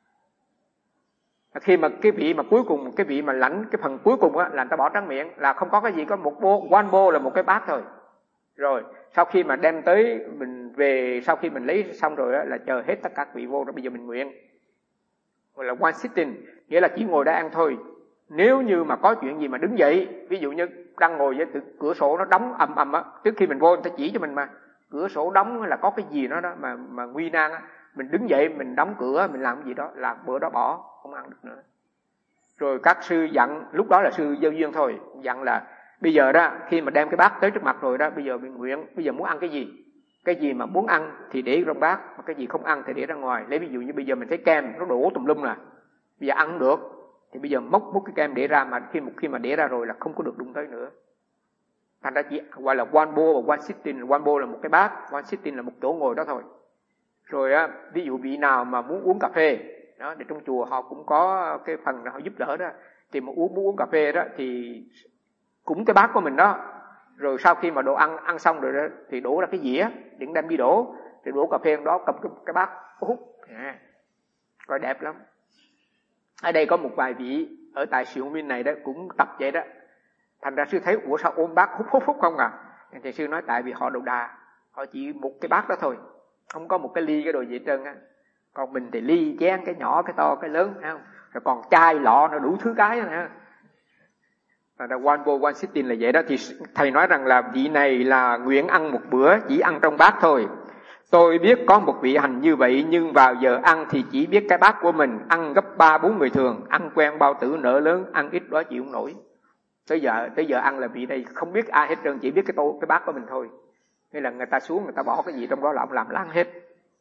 Khi mà cái vị mà cuối cùng, cái vị mà lãnh cái phần cuối cùng á là người ta bỏ trắng miệng, là không có cái gì, có một bô, one bowl là một cái bát thôi. Rồi sau khi mà đem tới mình về, sau khi mình lấy xong rồi á là chờ hết tất cả vị vô, rồi bây giờ mình nguyện, gọi là one sitting, nghĩa là chỉ ngồi đây ăn thôi. Nếu như mà có chuyện gì mà đứng dậy, ví dụ như đang ngồi với cửa sổ nó đóng ầm ầm á, trước khi mình vô người ta chỉ cho mình mà cửa sổ đóng là có cái gì đó đó mà mà nguy nan á, mình đứng dậy mình đóng cửa, mình làm cái gì đó là bữa đó bỏ, không ăn được nữa. Rồi các sư dặn, lúc đó là sư Giao Duyên thôi, dặn là bây giờ đó khi mà đem cái bát tới trước mặt rồi đó, bây giờ mình nguyện, bây giờ muốn ăn cái gì, cái gì mà muốn ăn thì để trong bát, mà cái gì không ăn thì để ra ngoài. Lấy ví dụ như bây giờ mình thấy kem nó đổ tùm lum là bây giờ ăn không được, thì bây giờ móc móc cái kem để ra, mà khi một khi mà để ra rồi là không có được đụng tới nữa. Thành ra chỉ gọi là one bowl và one sitting. One bowl là một cái bát, one sitting là một chỗ ngồi đó thôi. Rồi á, ví dụ vị nào mà muốn uống cà phê đó, để trong chùa họ cũng có cái phần họ giúp đỡ đó, thì mà uống muốn uống cà phê đó thì cũng cái bát của mình đó. Rồi sau khi mà đồ ăn ăn xong rồi đó, thì đổ ra cái dĩa, đừng đem đi đổ, thì đổ cà phê đó, cầm cái, cái bát hút, à, coi đẹp lắm. Ở đây có một vài vị ở tại Siêu Minh này đó cũng tập vậy đó. Thành ra sư thấy ủa sao ôm bát hút hút hút không à? Thì sư nói tại vì họ đầu đà, họ chỉ một cái bát đó thôi, không có một cái ly cái đồ gì hết trơn á. Còn mình thì ly chén, cái nhỏ cái to cái lớn, thấy không? Rồi còn chai lọ nó đủ thứ cái nữa. Thành ra one bowl one sitting là vậy đó. Thì thầy nói rằng là vị này là nguyện ăn một bữa, chỉ ăn trong bát thôi. Tôi biết có một vị hành như vậy, nhưng vào giờ ăn thì chỉ biết cái bát của mình, ăn gấp ba bốn người thường, ăn quen bao tử nợ lớn, ăn ít đó chịu không nổi. Tới giờ tới giờ ăn là vị đây không biết ai hết trơn, chỉ biết cái tô cái bát của mình thôi. Nên là người ta xuống người ta bỏ cái gì trong đó là ông làm láng hết.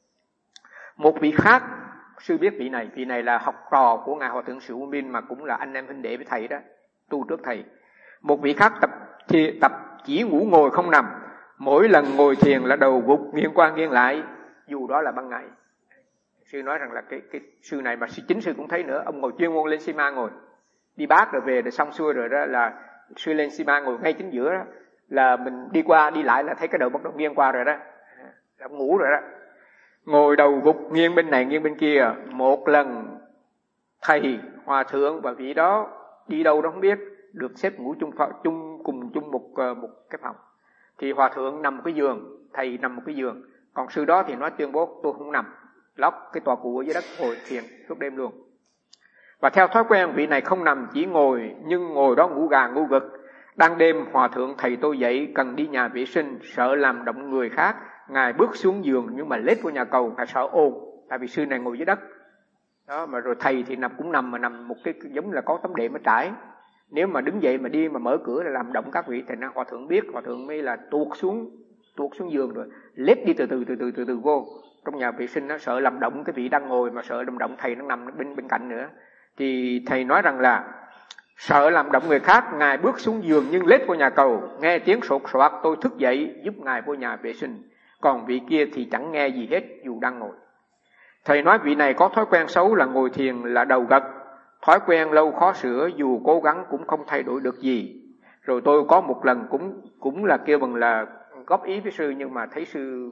Một vị khác, sư biết vị này, vị này là học trò của ngài Hòa thượng Sự U Minh, mà cũng là anh em huynh đệ với thầy đó, tu trước thầy. Một vị khác tập thì tập chỉ ngủ ngồi không nằm, mỗi lần ngồi thiền là đầu gục nghiêng qua nghiêng lại, dù đó là ban ngày. Sư nói rằng là cái cái sư này mà chính sư cũng thấy nữa, ông ngồi chuyên môn lên xi ma ngồi, đi bát rồi về rồi xong xuôi rồi đó là sư lên xi ma ngồi ngay chính giữa đó, là mình đi qua đi lại là thấy cái đầu bắt đầu nghiêng qua rồi đó, là ông ngủ rồi đó. Ngồi đầu gục nghiêng bên này nghiêng bên kia. Một lần thầy hòa thượng và vị đó đi đâu đó không biết, được xếp ngủ chung chung cùng chung một một cái phòng. Thì hòa thượng nằm một cái giường, thầy nằm một cái giường, còn sư đó thì nói tuyên bố tôi không nằm, lót cái tòa cụ ở dưới đất ngồi thiền suốt đêm luôn. Và theo thói quen vị này không nằm chỉ ngồi, nhưng ngồi đó ngủ gà ngủ gật. Đang đêm hòa thượng thầy tôi dậy cần đi nhà vệ sinh, sợ làm động người khác, ngài bước xuống giường nhưng mà lết vào nhà cầu, ngài sợ ồn, tại vì sư này ngồi dưới đất đó. Mà rồi thầy thì nằm cũng nằm mà nằm một cái giống là có tấm đệm ở trải, nếu mà đứng dậy mà đi mà mở cửa là làm động các vị. Thì hòa thượng biết, hòa thượng mới là tuột xuống tuột xuống giường rồi lết đi từ từ từ từ từ từ vô trong nhà vệ sinh. Nó sợ làm động cái vị đang ngồi, mà sợ làm động thầy nó nằm bên bên cạnh nữa. Thì thầy nói rằng là sợ làm động người khác, ngài bước xuống giường nhưng lết vô nhà cầu, nghe tiếng sột soạt tôi thức dậy giúp ngài vô nhà vệ sinh, còn vị kia thì chẳng nghe gì hết dù đang ngồi. Thầy nói vị này có thói quen xấu là ngồi thiền là đầu gật, thói quen lâu khó sửa, dù cố gắng cũng không thay đổi được gì. Rồi tôi có một lần cũng cũng là kêu bằng là góp ý với sư, nhưng mà thấy sư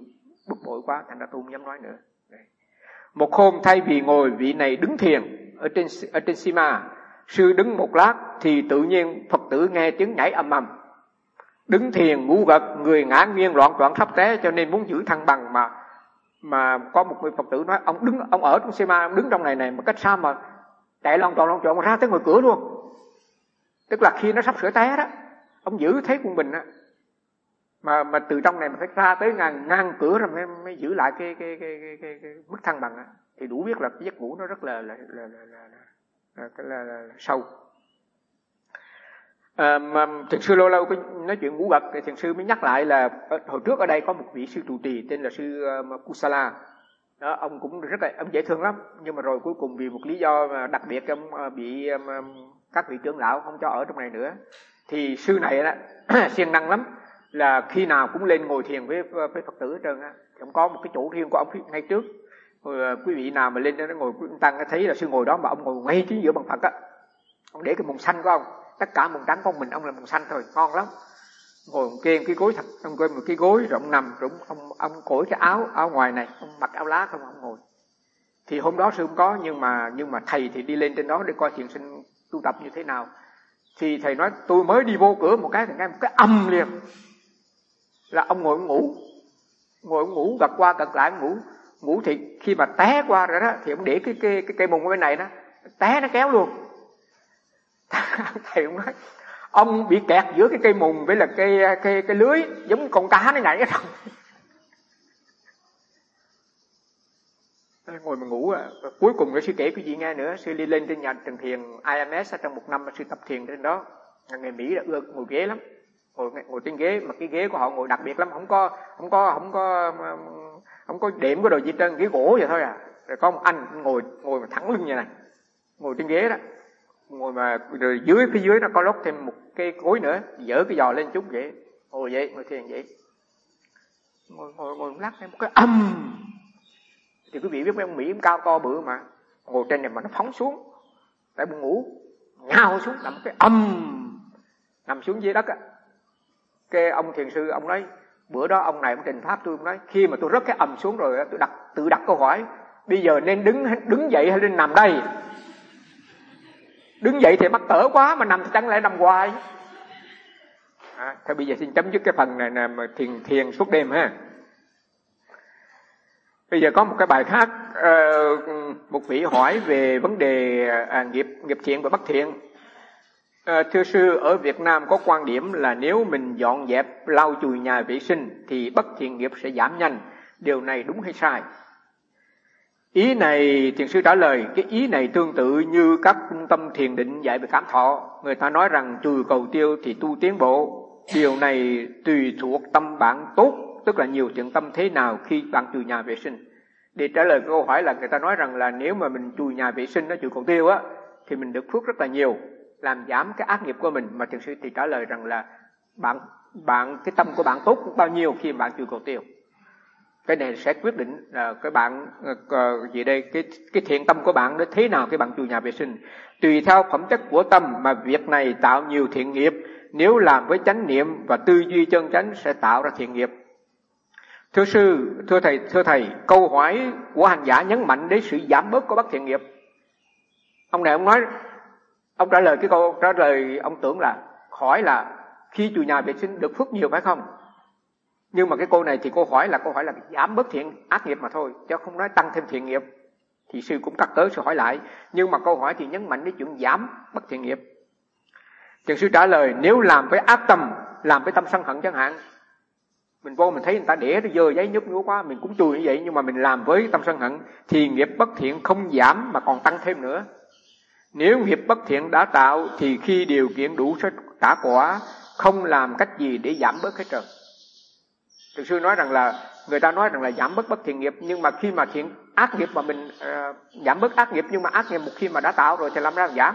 bực bội quá, thành ra tôi không dám nói nữa. Đấy. Một hôm thay vì ngồi vị này đứng thiền ở trên ở trên Sima, sư đứng một lát thì tự nhiên Phật tử nghe tiếng nhảy ầm ầm. Đứng thiền ngủ gật, người ngã nghiêng loạn trọn sắp té, cho nên muốn giữ thăng bằng mà mà có một người Phật tử nói ông đứng ông ở trong Sima, ông đứng trong này này mà cách sao mà chạy loạn trọn loạn trọn ra tới ngoài cửa luôn. Tức là khi nó sắp sửa té đó, ông giữ thế quân bình á, mà mà từ trong này mà phải ra tới ngang ngang cửa rồi mới, mới giữ lại cái cái cái cái, cái, cái mức thăng bằng á, thì đủ biết là cái giấc ngủ nó rất là là là là là, là, là, là, là, là, là sâu. À, mà thiền sư lâu lâu có nói chuyện ngủ gật thì thiền sư mới nhắc lại là hồi trước ở đây có một vị sư trụ trì tên là sư uh, Kusala. Đó, ông cũng rất là ông dễ thương lắm, nhưng mà rồi cuối cùng vì một lý do đặc biệt ông uh, bị um, các vị trưởng lão không cho ở trong này nữa. Thì sư này đó siêng năng lắm, là khi nào cũng lên ngồi thiền với với Phật tử hết trơn á. Ông có một cái chỗ riêng của ông ngay trước. Rồi, uh, quý vị nào mà lên đó ngồi tăng thấy là sư ngồi đó mà ông ngồi ngay chính giữa bằng Phật á. Ông để cái mùng xanh của ông, tất cả mùng trắng của mình ông là mùng xanh thôi, ngon lắm. Ngồi ông kê cái gối thật, ông kê một cái gối rồi ông nằm, rồi ông ông, ông cởi cái áo áo ngoài này, ông mặc áo lá không, ông ngồi. Thì hôm đó sư không có, nhưng mà nhưng mà thầy thì đi lên trên đó để coi thiền sinh tu tập như thế nào. Thì thầy nói tôi mới đi vô cửa một cái thì nghe một cái âm liền, là ông ngồi ông ngủ, ngồi ông ngủ gật qua gật lại ông ngủ, ngủ thì khi mà té qua rồi đó thì ông để cái cái cái cây mùng ở bên này đó, té nó kéo luôn. Thầy ông nói ông bị kẹt giữa cái cây mùng với là cây cây cái lưới, giống con cá nó nhảy ở trong. Ngồi mà ngủ à. Cuối cùng sư kể cái gì nghe nữa, sư đi lên trên nhà Trần Thiền I M S trong một năm sư tập thiền trên đó. Người Mỹ đã ưa ngồi ghế lắm, ngồi ngồi trên ghế mà cái ghế của họ ngồi đặc biệt lắm, không có không có không có không có đệm cái đồ gì trên, ghế gỗ vậy thôi à. Rồi có một anh ngồi ngồi mà thẳng lưng như này, ngồi trên ghế đó, ngồi mà rồi dưới phía dưới nó có lót thêm một cái gối nữa, dỡ cái giò lên chút vậy, ngồi vậy ngồi thiền vậy, ngồi ngồi ngồi lát thêm một cái âm. Thì quý vị biết mấy ông Mỹ cao to bự mà ngồi trên này mà nó phóng xuống, tại buồn ngủ nhào xuống nằm cái âm, nằm xuống dưới đất á. Cái ông thiền sư ông nói bữa đó ông này ông trình pháp tôi, ông nói khi mà tôi rớt cái ầm xuống rồi tôi đặt tự đặt câu hỏi bây giờ nên đứng đứng dậy hay nên nằm đây. Đứng dậy thì mắc cỡ quá, mà nằm thì chẳng lẽ nằm hoài. À, thôi bây giờ xin chấm dứt cái phần này là thiền thiền suốt đêm ha. Bây giờ có một cái bài khác, uh, một vị hỏi về vấn đề uh, nghiệp nghiệp thiện và bất thiện. Uh, thưa sư, ở Việt Nam có quan điểm là nếu mình dọn dẹp lau chùi nhà vệ sinh thì bất thiện nghiệp sẽ giảm nhanh. Điều này đúng hay sai? Ý này thiền sư trả lời, cái ý này tương tự như các trung tâm thiền định dạy về cảm thọ. Người ta nói rằng trừ cầu tiêu thì tu tiến bộ. Điều này tùy thuộc tâm bạn tốt, tức là nhiều thiện tâm thế nào khi bạn chùi nhà vệ sinh. Để trả lời câu hỏi là người ta nói rằng là nếu mà mình chùi nhà vệ sinh, nó chùi cầu tiêu á, thì mình được phước rất là nhiều, làm giảm cái ác nghiệp của mình. Mà thiền sư thì trả lời rằng là bạn bạn cái tâm của bạn tốt bao nhiêu khi bạn chùi cầu tiêu. Cái này sẽ quyết định là cái bạn uh, gì đây cái cái thiện tâm của bạn nó thế nào khi bạn chùi nhà vệ sinh. Tùy theo phẩm chất của tâm mà việc này tạo nhiều thiện nghiệp. Nếu làm với chánh niệm và tư duy chân chánh sẽ tạo ra thiện nghiệp. Thưa sư, thưa thầy, thưa thầy, câu hỏi của hành giả nhấn mạnh đến sự giảm bớt của bất thiện nghiệp. Ông này ông nói, ông trả lời cái câu trả lời ông tưởng là hỏi là khi chùi nhà vệ sinh được phước nhiều phải không? Nhưng mà cái câu này thì câu hỏi là câu hỏi là giảm bớt thiện ác nghiệp mà thôi, chứ không nói tăng thêm thiện nghiệp. Thì sư cũng cắt tới sư hỏi lại, nhưng mà câu hỏi thì nhấn mạnh đến chuyện giảm bất thiện nghiệp. Thiền sư trả lời, nếu làm với ác tâm, làm với tâm sân hận chẳng hạn, mình vô mình thấy người ta để nó dơ giấy nhúp nhúa quá, mình cũng chùi như vậy, nhưng mà mình làm với tâm sân hận thì nghiệp bất thiện không giảm mà còn tăng thêm nữa. Nếu nghiệp bất thiện đã tạo thì khi điều kiện đủ sẽ trả quả, không làm cách gì để giảm bớt hết trơn. Thiền sư nói rằng là người ta nói rằng là giảm bớt bất thiện nghiệp, nhưng mà khi mà thiện ác nghiệp mà mình uh, giảm bớt ác nghiệp, nhưng mà ác nghiệp một khi mà đã tạo rồi thì làm ra giảm.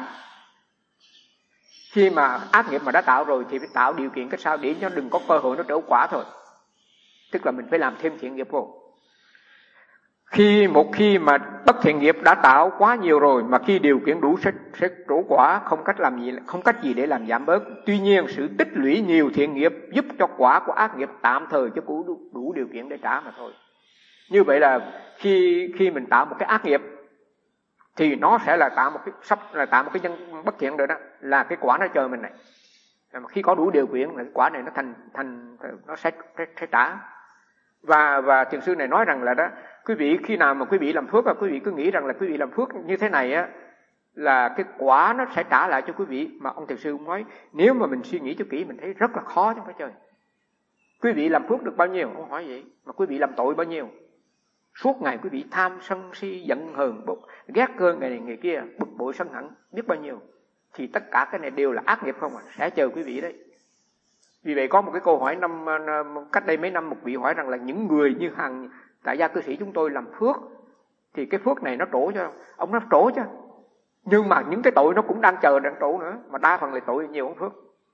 Khi mà ác nghiệp mà đã tạo rồi thì phải tạo điều kiện cách sao để cho đừng có cơ hội nó trổ quả thôi. Tức là mình phải làm thêm thiện nghiệp vô. Khi một khi mà bất thiện nghiệp đã tạo quá nhiều rồi, mà khi điều kiện đủ sẽ, sẽ trổ quả, không cách làm gì, không cách gì để làm giảm bớt. Tuy nhiên sự tích lũy nhiều thiện nghiệp giúp cho quả của ác nghiệp tạm thời cho đủ, đủ điều kiện để trả mà thôi. Như vậy là khi khi mình tạo một cái ác nghiệp thì nó sẽ là tạo một cái sắp là tạo một cái nhân bất thiện rồi đó, là cái quả nó chờ mình này. Mà khi có đủ điều kiện là cái quả này nó thành thành nó sẽ sẽ, sẽ trả. Và và thiền sư này nói rằng là đó, quý vị khi nào mà quý vị làm phước, là quý vị cứ nghĩ rằng là quý vị làm phước như thế này á, là cái quả nó sẽ trả lại cho quý vị. Mà ông thiền sư cũng nói, nếu mà mình suy nghĩ cho kỹ mình thấy rất là khó chứ không phải chơi. Quý vị làm phước được bao nhiêu? Ông hỏi vậy. Mà quý vị làm tội bao nhiêu? Suốt ngày quý vị tham sân si giận hờn bực, ghét gơn ngày này ngày kia, bực bội sân hận biết bao nhiêu. Thì tất cả cái này đều là ác nghiệp không à, sẽ chờ quý vị đấy. Vì vậy có một cái câu hỏi năm cách đây mấy năm, một vị hỏi rằng là những người như hàng tại gia cư sĩ chúng tôi làm phước thì cái phước này nó trổ cho ông, nó trổ chứ. Nhưng mà những cái tội nó cũng đang chờ đang trổ nữa, mà đa phần là tội nhiều hơn phước.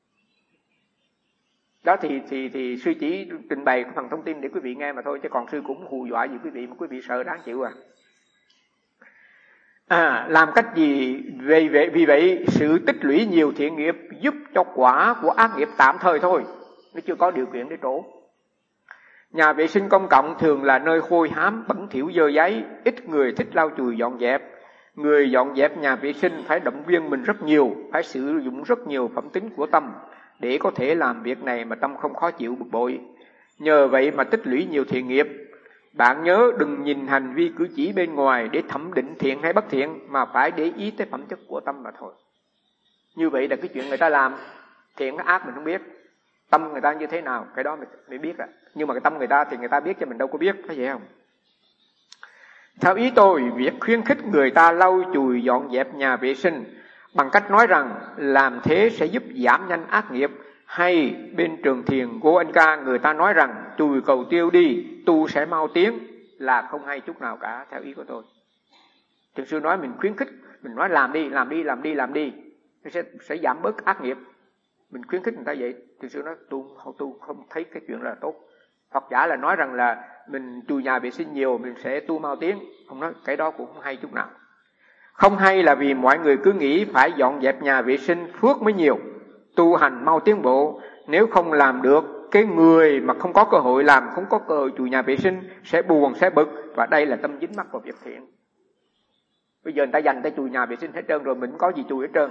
Đó thì thì thì sư chỉ trình bày cái phần thông tin để quý vị nghe mà thôi, chứ còn sư cũng hù dọa gì quý vị mà quý vị sợ đáng chịu à. À, làm cách gì? Vì vậy, vì vậy sự tích lũy nhiều thiện nghiệp giúp cho quả của ác nghiệp tạm thời thôi, nó chưa có điều kiện để trổ. Nhà vệ sinh công cộng thường là nơi hôi hám, bẩn thỉu dơ giấy, ít người thích lau chùi dọn dẹp. Người dọn dẹp nhà vệ sinh phải động viên mình rất nhiều, phải sử dụng rất nhiều phẩm tính của tâm để có thể làm việc này mà tâm không khó chịu bực bội. Nhờ vậy mà tích lũy nhiều thiện nghiệp. Bạn nhớ đừng nhìn hành vi cử chỉ bên ngoài để thẩm định thiện hay bất thiện, mà phải để ý tới phẩm chất của tâm mà thôi. Như vậy là cái chuyện người ta làm thiện hay ác mình không biết, tâm người ta như thế nào cái đó mình mới biết ạ. Nhưng mà cái tâm người ta thì người ta biết chứ mình đâu có biết, phải vậy không? Theo ý tôi, việc khuyến khích người ta lau chùi dọn dẹp nhà vệ sinh bằng cách nói rằng làm thế sẽ giúp giảm nhanh ác nghiệp, hay bên trường thiền của anh ca người ta nói rằng chùi cầu tiêu đi, tu sẽ mau tiến, là không hay chút nào cả theo ý của tôi. Thiền sư nói mình khuyến khích, mình nói làm đi, làm đi, làm đi, làm đi, nó sẽ, sẽ giảm bớt ác nghiệp. Mình khuyến khích người ta vậy. Thiền sư nói tu, tu không thấy cái chuyện là tốt. Hoặc giả là nói rằng là mình chùi nhà vệ sinh nhiều mình sẽ tu mau tiến. Không nói, cái đó cũng không hay chút nào. Không hay là vì mọi người cứ nghĩ phải dọn dẹp nhà vệ sinh phước mới nhiều, tu hành mau tiến bộ. Nếu không làm được, cái người mà không có cơ hội làm, không có cơ hội chùi nhà vệ sinh sẽ buồn, sẽ bực. Và đây là tâm dính mắc vào việc thiện. Bây giờ người ta dành tay chùi nhà vệ sinh hết trơn rồi, mình không có gì chùi hết trơn,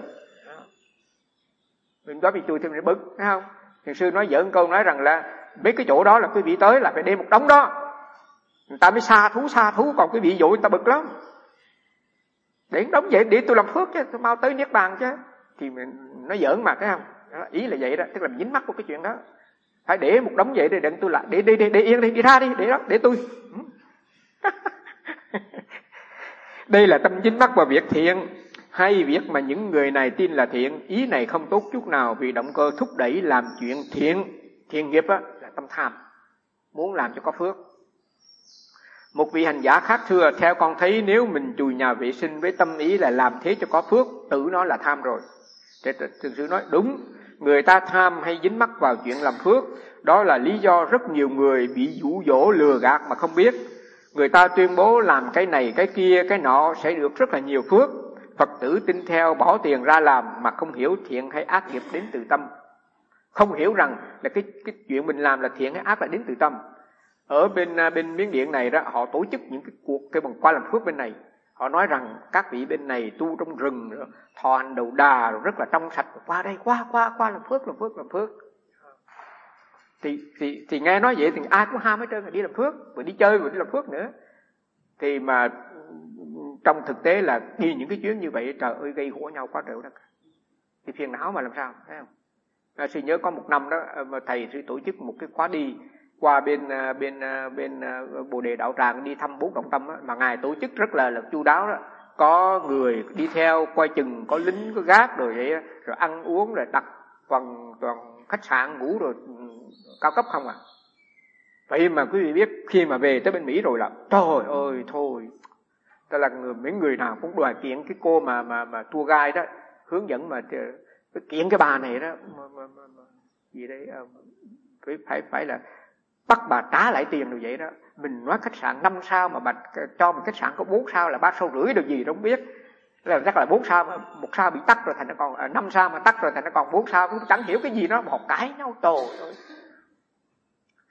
mình có bị chùi thì mình bực, thấy không? Thiền sư nói giỡn câu nói rằng là mấy cái chỗ đó là quý vị tới là phải đem một đống đó, người ta mới xa thú xa thú, còn quý vị dội người ta bực lắm. Để đống vậy để tôi làm phước chứ, tôi mau tới niết bàn chứ. Thì mình nói giỡn mà, thấy không? Đó, ý là vậy đó, tức là mình dính mắc của cái chuyện đó. Phải để một đống vậy để đừng tôi lại để để để, để yên đi, đi ra đi, để đó, để tôi. Đây là tâm dính mắc vào việc thiện, hay việc mà những người này tin là thiện. Ý này không tốt chút nào, vì động cơ thúc đẩy làm chuyện thiện, thiện nghiệp á, là tâm tham, muốn làm cho có phước. Một vị hành giả khác thưa, theo con thấy nếu mình chùi nhà vệ sinh với tâm ý là làm thế cho có phước, tự nó là tham rồi. Thiền sư nói đúng, người ta tham hay dính mắc vào chuyện làm phước, đó là lý do rất nhiều người bị dụ dỗ lừa gạt mà không biết. Người ta tuyên bố làm cái này, cái kia, cái nọ sẽ được rất là nhiều phước. Phật tử tin theo bỏ tiền ra làm mà không hiểu thiện hay ác nghiệp đến từ tâm. Không hiểu rằng là cái, cái chuyện mình làm là thiện hay ác là đến từ tâm. Ở bên bên Miến Điện này đó, họ tổ chức những cái cuộc cái bằng qua làm phước bên này. Họ nói rằng các vị bên này tu trong rừng, thọ hành đầu đà rất là trong sạch, qua đây qua qua qua làm phước làm phước làm phước. Thì thì thì nghe nói vậy thì ai cũng ham hết trơn, đi làm phước, vừa đi chơi vừa đi làm phước nữa. Thì mà trong thực tế là đi những cái chuyến như vậy, trời ơi gây hổ nhau quá trời đất. Thì phiền não mà làm sao, thấy không? À, sư nhớ có một năm đó mà thầy sư tổ chức một cái khóa đi qua bên bên bên Bồ Đề Đạo Tràng đi thăm bốn trọng tâm đó, mà ngài tổ chức rất là là chu đáo đó. Có người đi theo coi chừng, có lính có gác rồi vậy đó, rồi ăn uống rồi đặt toàn toàn khách sạn ngủ rồi cao cấp không à. Vậy mà quý vị biết khi mà về tới bên Mỹ rồi là trời ơi thôi, tức là người, mấy người nào cũng đòi kiện cái cô mà mà mà tour guide đó hướng dẫn mà kiện cái bà này đó mà, mà, mà, mà, gì đấy phải phải phải là bắt bà trả lại tiền rồi vậy đó. Mình nói khách sạn năm sao mà bà cho mình khách sạn có bốn sao là ba sao rưỡi được gì đâu không biết, là chắc là bốn sao mà một sao bị tắt rồi thành nó còn à, năm sao mà tắt rồi thành nó còn bốn sao, cũng chẳng hiểu cái gì nó một cãi nhau trời ơi.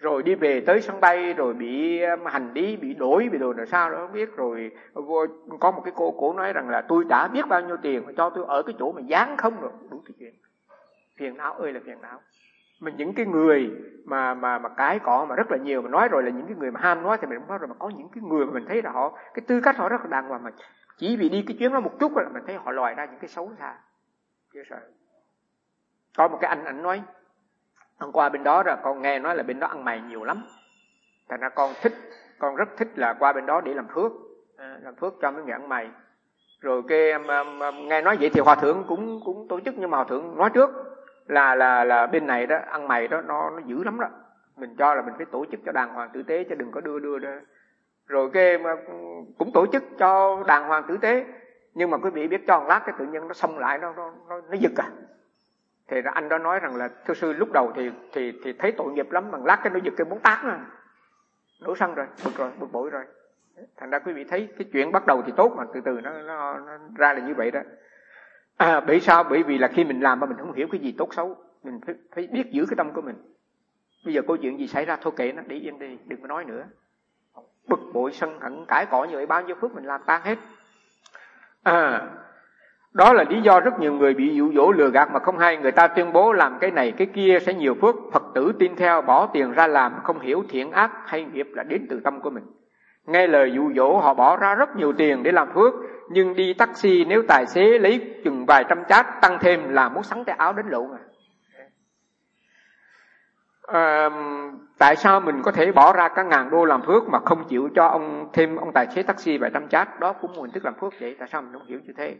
rồi đi về tới sân bay rồi bị hành lý bị đổi bị đồ là sao đó không biết. Rồi có một cái cô cổ nói rằng là tôi đã biết bao nhiêu tiền mà cho tôi ở cái chỗ mà dán không rồi, đủ cái chuyện. Phiền não ơi là phiền não. Mình những cái người mà mà mà cái cọ mà rất là nhiều, mà nói rồi là những cái người mà ham nói thì mình không nói rồi, mà có những cái người mà mình thấy là họ cái tư cách họ rất là đàng hoàng, mà chỉ vì đi cái chuyến đó một chút là mình thấy họ lòi ra những cái xấu xa. Có một cái anh ảnh nói hôm qua bên đó rồi con nghe nói là bên đó ăn mày nhiều lắm, thành ra con thích con rất thích là qua bên đó để làm phước, à, làm phước cho mấy người ăn mày. Rồi cái um, nghe nói vậy thì hòa thượng cũng cũng tổ chức, nhưng mà hòa thượng nói trước là là là bên này đó ăn mày đó nó nó dữ lắm đó, mình cho là mình phải tổ chức cho đàng hoàng tử tế chứ đừng có đưa đưa đó. Rồi cái cũng tổ chức cho đàng hoàng tử tế, nhưng mà quý vị biết cho một lát cái tự nhiên nó xông lại nó nó nó, nó giật à. Thì anh đó nói rằng là thưa sư lúc đầu thì thì thì thấy tội nghiệp lắm, mà lát cái nó giật cái muốn tát nó, nổi sân rồi, bực rồi, bực bội rồi. Thành ra quý vị thấy cái chuyện bắt đầu thì tốt mà từ từ nó nó, nó ra là như vậy đó. À, bởi sao? Bởi vì là khi mình làm mà mình không hiểu cái gì tốt xấu, mình phải, phải biết giữ cái tâm của mình. Bây giờ câu chuyện gì xảy ra thôi kệ nó, để yên đi, đừng có nói nữa. Bực bội sân hận cãi cọ như vậy, bao nhiêu phước mình làm tan hết. À, đó là lý do rất nhiều người bị dụ dỗ lừa gạt mà không hay. Người ta tuyên bố làm cái này cái kia sẽ nhiều phước, Phật tử tin theo bỏ tiền ra làm, không hiểu thiện ác hay nghiệp là đến từ tâm của mình. Nghe lời dụ dỗ họ bỏ ra rất nhiều tiền để làm phước, nhưng đi taxi nếu tài xế lấy chừng vài trăm chát tăng thêm là muốn sắn tay áo đến lộn à. À, tại sao mình có thể bỏ ra cả ngàn đô làm phước mà không chịu cho ông thêm ông tài xế taxi vài trăm chát? Đó cũng một hình thức làm phước vậy. Tại sao mình không hiểu như thế?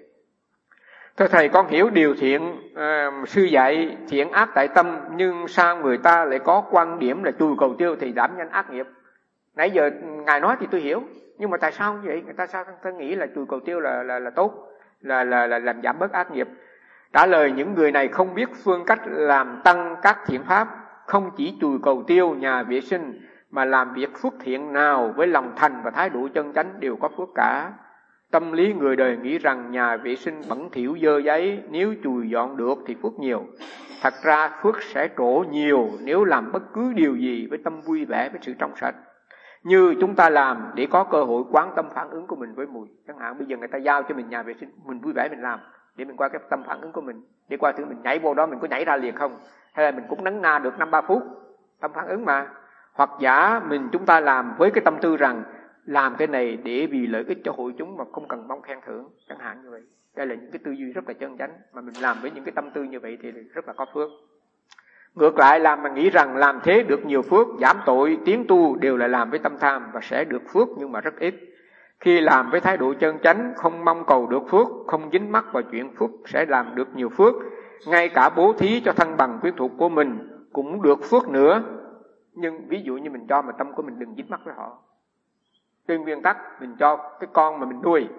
Thưa thầy, con hiểu điều thiện, à, sư dạy thiện ác tại tâm, nhưng sao người ta lại có quan điểm là chùi cầu tiêu thì giảm nhanh ác nghiệp? Nãy giờ ngài nói thì tôi hiểu, nhưng mà tại sao như vậy? Người ta sao người ta nghĩ là chùi cầu tiêu là là là tốt, là là là làm giảm bớt ác nghiệp? Trả lời, những người này không biết phương cách làm tăng các thiện pháp, không chỉ chùi cầu tiêu nhà vệ sinh mà làm việc phước thiện nào với lòng thành và thái độ chân chánh đều có phước cả. Tâm lý người đời nghĩ rằng nhà vệ sinh bẩn thỉu dơ giấy, nếu chùi dọn được thì phước nhiều. Thật ra phước sẽ trổ nhiều nếu làm bất cứ điều gì với tâm vui vẻ, với sự trong sạch. Như chúng ta làm để có cơ hội quán tâm phản ứng của mình với mùi. Chẳng hạn bây giờ người ta giao cho mình nhà vệ sinh, mình vui vẻ mình làm, để mình qua cái tâm phản ứng của mình, để qua thử mình nhảy vô đó mình có nhảy ra liền không, hay là mình cũng nấn na được năm ba phút, tâm phản ứng mà. Hoặc giả mình chúng ta làm với cái tâm tư rằng làm cái này để vì lợi ích cho hội chúng mà không cần mong khen thưởng, chẳng hạn như vậy. Đây là những cái tư duy rất là chân chánh, mà mình làm với những cái tâm tư như vậy thì rất là có phước. Ngược lại, làm mà nghĩ rằng làm thế được nhiều phước, giảm tội, tiến tu đều là làm với tâm tham và sẽ được phước nhưng mà rất ít. Khi làm với thái độ chân chánh, không mong cầu được phước, không dính mắc vào chuyện phước sẽ làm được nhiều phước. Ngay cả bố thí cho thân bằng quyến thuộc của mình cũng được phước nữa. Nhưng ví dụ như mình cho mà tâm của mình đừng dính mắc với họ. Trên nguyên tắc, mình cho cái con mà mình nuôi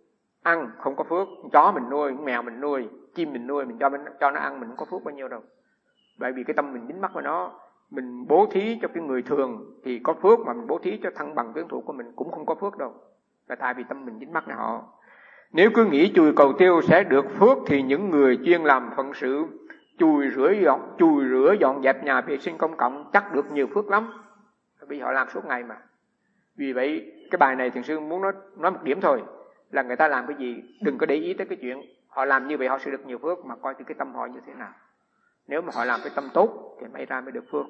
ăn không có phước, chó mình nuôi, mèo mình nuôi, chim mình nuôi, mình cho, mình, cho nó ăn mình không có phước bao nhiêu đâu. Bởi vì cái tâm mình dính mắc vào nó. Mình bố thí cho cái người thường thì có phước, mà mình bố thí cho thân bằng quyến thuộc của mình cũng không có phước đâu. Là tại vì tâm mình dính mắc vào họ. Nếu cứ nghĩ chùi cầu tiêu sẽ được phước thì những người chuyên làm phận sự chùi rửa dọn, chùi rửa dọn dẹp nhà vệ sinh công cộng chắc được nhiều phước lắm, vì họ làm suốt ngày mà. Vì vậy cái bài này thiền sư muốn nói, nói một điểm thôi, là người ta làm cái gì đừng có để ý tới cái chuyện họ làm như vậy họ sẽ được nhiều phước, mà coi từ cái tâm họ như thế nào. Nếu mà họ làm cái tâm tốt thì may ra mới được phước.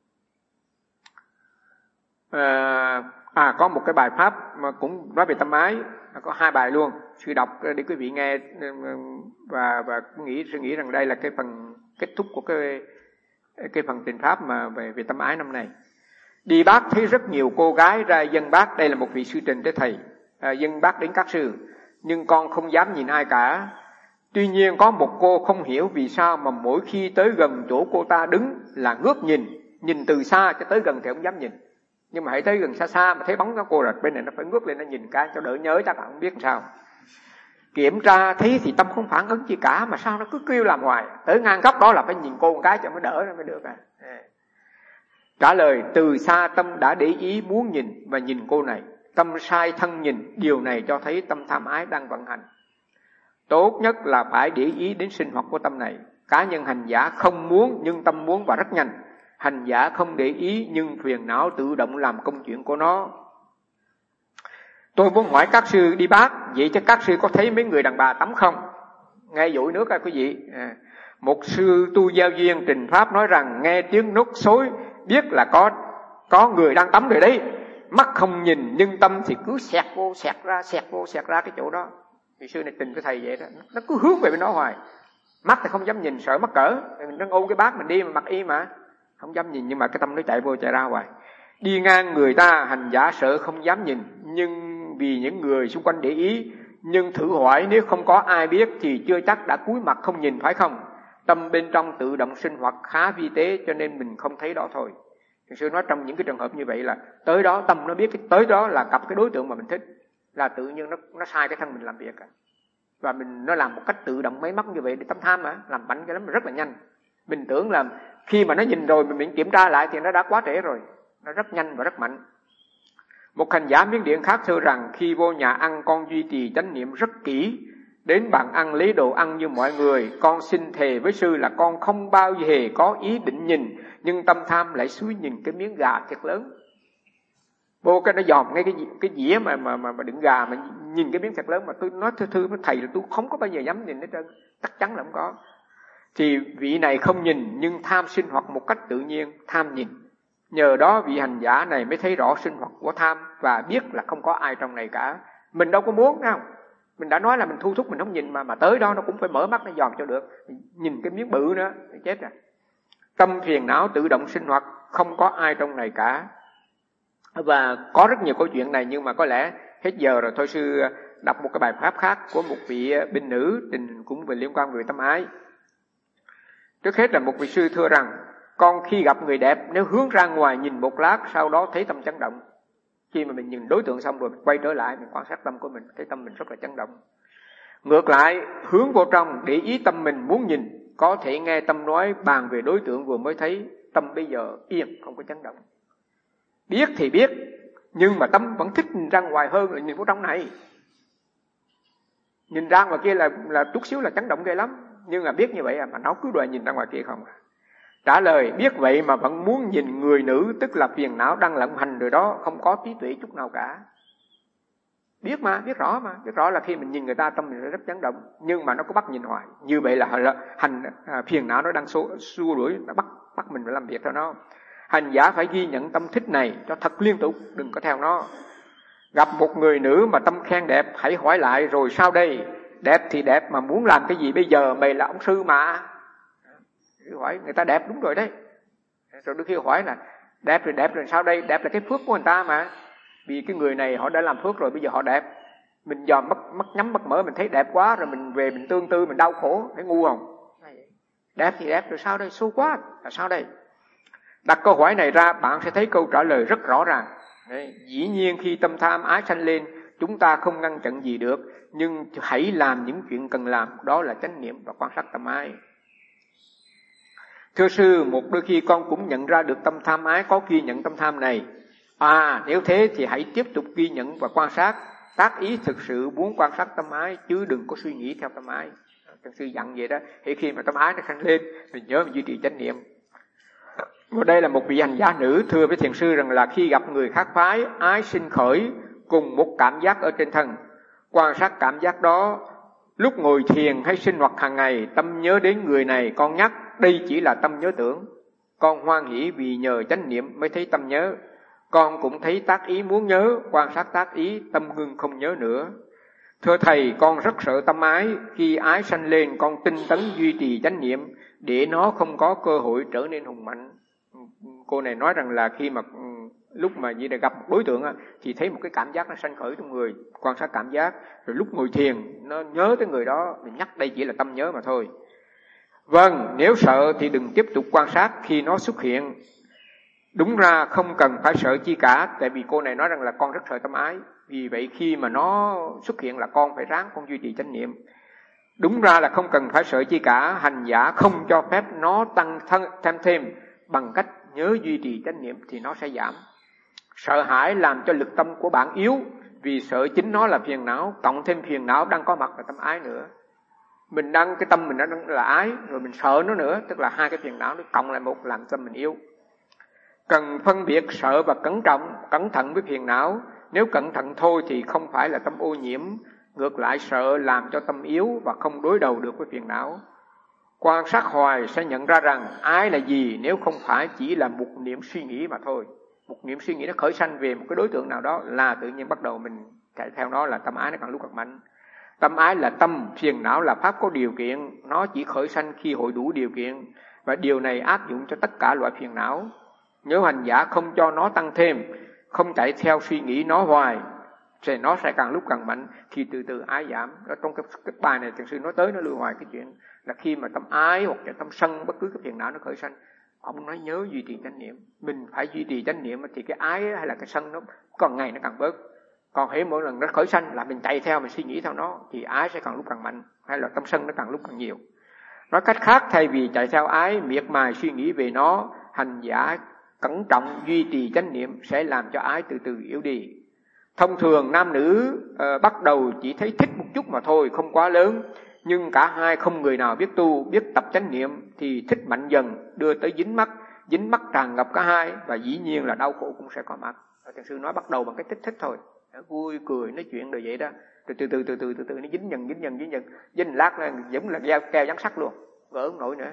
À, à có một cái bài pháp mà cũng nói về tâm ái, có hai bài luôn, sư đọc để quý vị nghe và và nghĩ suy nghĩ rằng đây là cái phần kết thúc của cái cái phần trình pháp mà về về tâm ái năm này. Đi bác thấy rất nhiều cô gái ra dân bác, đây là một vị sư trình tới thầy, à, dân bác đến các sư, nhưng con không dám nhìn ai cả. Tuy nhiên có một cô không hiểu vì sao mà mỗi khi tới gần chỗ cô ta đứng là ngước nhìn, nhìn từ xa cho tới gần thì không dám nhìn. Nhưng mà hãy tới gần xa xa mà thấy bóng của cô rồi, bên này nó phải ngước lên nó nhìn cái cho đỡ nhớ, chắc là không biết làm sao. Kiểm tra thấy thì tâm không phản ứng gì cả, mà sao nó cứ kêu làm hoài. Tới ngang góc đó là phải nhìn cô một cái cho mới đỡ nó mới được à. Trả lời, từ xa tâm đã để ý muốn nhìn và nhìn cô này, tâm sai thân nhìn, điều này cho thấy tâm tham ái đang vận hành. Tốt nhất là phải để ý đến sinh hoạt của tâm này. Cá nhân hành giả không muốn nhưng tâm muốn và rất nhanh. Hành giả không để ý nhưng phiền não tự động làm công chuyện của nó. Tôi muốn hỏi các sư đi bác, vậy chứ các sư có thấy mấy người đàn bà tắm không? Nghe dội nước à quý vị. À, một sư tu giao duyên trình pháp nói rằng nghe tiếng nút xối biết là có có người đang tắm rồi đấy. Mắt không nhìn nhưng tâm thì cứ xẹt vô, xẹt ra, xẹt vô, xẹt ra cái chỗ đó. Thì sư này trình cái thầy vậy đó, nó cứ hướng về bên đó hoài. Mắt thì không dám nhìn, sợ mắc cỡ. Mình đang ôm cái bát mình đi mà mặc y mà, không dám nhìn, nhưng mà cái tâm nó chạy vô chạy ra hoài. Đi ngang người ta, hành giả sợ không dám nhìn, nhưng vì những người xung quanh để ý. Nhưng thử hỏi nếu không có ai biết thì chưa chắc đã cúi mặt không nhìn, phải không? Tâm bên trong tự động sinh hoạt khá vi tế, cho nên mình không thấy đó thôi. Thiền sư nói trong những cái trường hợp như vậy là tới đó tâm nó biết cái tới đó là gặp cái đối tượng mà mình thích, là tự nhiên nó nó sai cái thân mình làm việc. Và mình nó làm một cách tự động máy móc như vậy để tâm tham mà làm bảnh cái lắm, rất là nhanh. Mình tưởng là khi mà nó nhìn rồi mình kiểm tra lại thì nó đã quá trễ rồi. Nó rất nhanh và rất mạnh. Một hành giả Miến Điện khác thưa rằng khi vô nhà ăn con duy trì chánh niệm rất kỹ. Đến bàn ăn lấy đồ ăn như mọi người. Con xin thề với sư là con không bao giờ có ý định nhìn, nhưng tâm tham lại xúi nhìn cái miếng gà thiệt lớn. Vô cái nó dòm ngay cái cái dĩa mà mà mà, mà đựng gà mà nhìn cái miếng thật lớn, mà tôi nói thưa thưa với thầy là tôi không có bao giờ dám nhìn hết trơn, chắc chắn là không có. Thì vị này không nhìn nhưng tham sinh hoạt một cách tự nhiên, tham nhìn. Nhờ đó vị hành giả này mới thấy rõ sinh hoạt của tham và biết là không có ai trong này cả. Mình đâu có muốn không? Mình đã nói là mình thu thúc mình không nhìn mà mà tới đó nó cũng phải mở mắt nó dòm cho được. Nhìn cái miếng bự nữa thì chết rồi. Tâm phiền não tự động sinh hoạt, không có ai trong này cả. Và có rất nhiều câu chuyện này, nhưng mà có lẽ hết giờ rồi, thôi sư đọc một cái bài pháp khác của một vị binh nữ trình cũng về liên quan về tâm ái. Trước hết là một vị sư thưa rằng con khi gặp người đẹp nếu hướng ra ngoài nhìn một lát, sau đó thấy tâm chấn động. Khi mà mình nhìn đối tượng xong rồi mình quay trở lại mình quan sát tâm của mình, thấy tâm mình rất là chấn động. Ngược lại hướng vô trong để ý tâm mình muốn nhìn, có thể nghe tâm nói bàn về đối tượng vừa mới thấy, tâm bây giờ yên không có chấn động. Biết thì biết, nhưng mà tâm vẫn thích nhìn ra ngoài hơn là nhìn vào trong này. Nhìn ra ngoài kia là là chút xíu là chấn động ghê lắm, nhưng mà biết như vậy à, mà nó cứ đòi nhìn ra ngoài kia không à. Trả lời biết vậy mà vẫn muốn nhìn người nữ, tức là phiền não đang lộng hành rồi đó, không có trí tuệ chút nào cả. Biết mà, biết rõ mà, biết rõ là khi mình nhìn người ta tâm mình sẽ rất chấn động, nhưng mà nó có bắt nhìn hoài. Như vậy là, là hành à, phiền não nó đang xua, xua đuổi, nó bắt bắt mình phải làm việc cho nó. Hành giả phải ghi nhận tâm thích này cho thật liên tục, đừng có theo nó. Gặp một người nữ mà tâm khen đẹp, hãy hỏi lại rồi sao đây? Đẹp thì đẹp mà muốn làm cái gì bây giờ, mày là ông sư mà. Hỏi người ta đẹp đúng rồi đấy. Rồi đôi khi hỏi là đẹp rồi đẹp rồi sao đây? Đẹp là cái phước của người ta mà. Vì cái người này họ đã làm phước rồi, bây giờ họ đẹp. Mình dòm mắt, mắt nhắm mắt mở mình thấy đẹp quá, rồi mình về mình tương tư mình đau khổ, thấy ngu không? Đẹp thì đẹp rồi sao đây? Xu quá là sao đây? Đặt câu hỏi này ra bạn sẽ thấy câu trả lời rất rõ ràng. Đấy, dĩ nhiên khi tâm tham ái sanh lên chúng ta không ngăn chặn gì được, nhưng hãy làm những chuyện cần làm, đó là chánh niệm và quan sát tâm ái. Thưa sư, một đôi khi con cũng nhận ra được tâm tham ái có ghi nhận tâm tham này. À, nếu thế thì hãy tiếp tục ghi nhận và quan sát, tác ý thực sự muốn quan sát tâm ái, chứ đừng có suy nghĩ theo tâm ái. Thiền sư dặn vậy đó, thì khi mà tâm ái nó khăn lên, mình nhớ mình duy trì chánh niệm. Và đây là một vị hành giả nữ thưa với thiền sư rằng là khi gặp người khác phái, ái sinh khởi cùng một cảm giác ở trên thân. Quan sát cảm giác đó, lúc ngồi thiền hay sinh hoạt hàng ngày, tâm nhớ đến người này con nhắc, đây chỉ là tâm nhớ tưởng. Con hoan hỷ vì nhờ chánh niệm mới thấy tâm nhớ. Con cũng thấy tác ý muốn nhớ, quan sát tác ý, tâm ngưng không nhớ nữa. Thưa thầy, con rất sợ tâm ái, khi ái sanh lên con tinh tấn duy trì chánh niệm để nó không có cơ hội trở nên hùng mạnh. Cô này nói rằng là khi mà lúc mà như là gặp một đối tượng á, thì thấy một cái cảm giác nó sanh khởi trong người, quan sát cảm giác, rồi lúc ngồi thiền nó nhớ tới người đó, mình nhắc đây chỉ là tâm nhớ mà thôi. Vâng, nếu sợ thì đừng tiếp tục quan sát khi nó xuất hiện. Đúng ra không cần phải sợ chi cả, tại vì cô này nói rằng là con rất sợ tâm ái, vì vậy khi mà nó xuất hiện là con phải ráng con duy trì chánh niệm. Đúng ra là không cần phải sợ chi cả, hành giả không cho phép nó tăng thân, thêm thêm bằng cách nhớ duy trì chánh niệm thì nó sẽ giảm. Sợ hãi làm cho lực tâm của bạn yếu, vì sợ chính nó là phiền não, cộng thêm phiền não đang có mặt là tâm ái nữa. Mình đang cái tâm mình đang là ái, rồi mình sợ nó nữa, tức là hai cái phiền não nó cộng lại một làm tâm mình yếu. Cần phân biệt sợ và cẩn trọng, cẩn thận với phiền não. Nếu cẩn thận thôi thì không phải là tâm ô nhiễm, ngược lại sợ làm cho tâm yếu và không đối đầu được với phiền não. Quan sát hoài sẽ nhận ra rằng ái là gì nếu không phải chỉ là một niệm suy nghĩ mà thôi. Một niệm suy nghĩ nó khởi sanh về một cái đối tượng nào đó là tự nhiên bắt đầu mình chạy theo nó, là tâm ái nó càng lúc càng mạnh. Tâm ái là tâm, phiền não là pháp có điều kiện, nó chỉ khởi sanh khi hội đủ điều kiện, và điều này áp dụng cho tất cả loại phiền não. Nếu hành giả không cho nó tăng thêm, không chạy theo suy nghĩ nó hoài, thì nó sẽ càng lúc càng mạnh, thì từ từ ái giảm. Đó, trong cái, cái bài này thiền sư nói tới, nó lưu hoài cái chuyện là khi mà tâm ái hoặc là tâm sân, bất cứ cái phiền não nó khởi sanh, ông nói nhớ duy trì chánh niệm. Mình phải duy trì chánh niệm thì cái ái hay là cái sân nó còn ngày nó càng bớt. Còn hễ mỗi lần nó khởi sanh là mình chạy theo, mình suy nghĩ theo nó, thì ái sẽ càng lúc càng mạnh, hay là tâm sân nó càng lúc càng nhiều. Nói cách khác, thay vì chạy theo ái, miệt mài suy nghĩ về nó, hành giả cẩn trọng duy trì chánh niệm sẽ làm cho ái từ từ yếu đi. Thông thường nam nữ uh, bắt đầu chỉ thấy thích một chút mà thôi, không quá lớn, nhưng cả hai không người nào biết tu, biết tập chánh niệm thì thích mạnh dần, đưa tới dính mắc, dính mắc tràn ngập cả hai, và dĩ nhiên là đau khổ cũng sẽ có mặt. Thiền sư nói bắt đầu bằng cái thích thích thôi, vui cười nói chuyện rồi vậy đó, rồi từ từ từ từ từ từ nó dính dần dính dần dính dần, dính lát là giống là keo keo dán sắt luôn, gỡ không nổi nữa.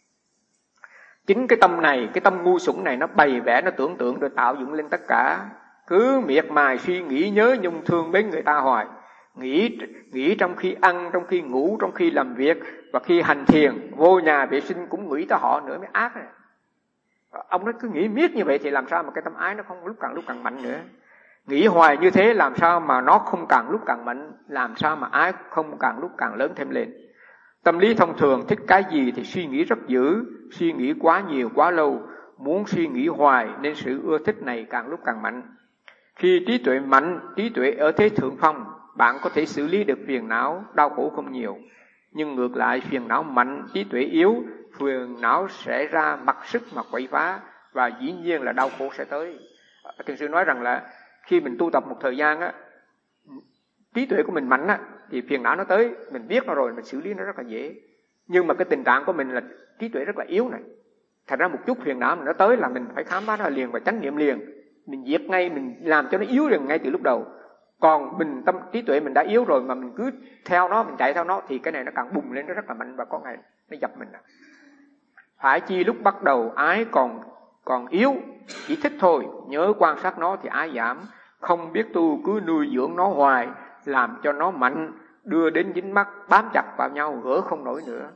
Chính cái tâm này, cái tâm ngu xuẩn này nó bày vẽ, nó tưởng tượng rồi tạo dựng lên tất cả. Cứ miệt mài suy nghĩ nhớ nhung thương mến người ta hoài, nghĩ nghĩ trong khi ăn, trong khi ngủ, trong khi làm việc, và khi hành thiền, vô nhà vệ sinh cũng nghĩ tới họ nữa mới ác này. Ông nó cứ nghĩ miết như vậy thì làm sao mà cái tâm ái nó không lúc càng lúc càng mạnh nữa. Nghĩ hoài như thế làm sao mà nó không càng lúc càng mạnh, làm sao mà ái không càng lúc càng lớn thêm lên. Tâm lý thông thường thích cái gì thì suy nghĩ rất dữ, suy nghĩ quá nhiều quá lâu, muốn suy nghĩ hoài nên sự ưa thích này càng lúc càng mạnh. Khi trí tuệ mạnh, trí tuệ ở thế thượng phong, bạn có thể xử lý được phiền não, đau khổ không nhiều. Nhưng ngược lại, phiền não mạnh, trí tuệ yếu, phiền não sẽ ra mặc sức mà quậy phá, và dĩ nhiên là đau khổ sẽ tới. Thiền sư nói rằng là khi mình tu tập một thời gian á, trí tuệ của mình mạnh á, thì phiền não nó tới, mình biết nó rồi, mình xử lý nó rất là dễ. Nhưng mà cái tình trạng của mình là trí tuệ rất là yếu này. Thật ra một chút phiền não mình nó tới là mình phải khám phá nó liền và chánh niệm liền. Mình diệt ngay, mình làm cho nó yếu liền ngay từ lúc đầu. Còn mình tâm trí tuệ mình đã yếu rồi mà mình cứ theo nó, mình chạy theo nó, thì cái này nó càng bùng lên, nó rất là mạnh và có ngày nó dập mình. Phải chi lúc bắt đầu ái còn còn yếu, chỉ thích thôi, nhớ quan sát nó thì ái giảm. Không biết tu cứ nuôi dưỡng nó hoài, làm cho nó mạnh, đưa đến dính mắc, bám chặt vào nhau, gỡ không nổi nữa.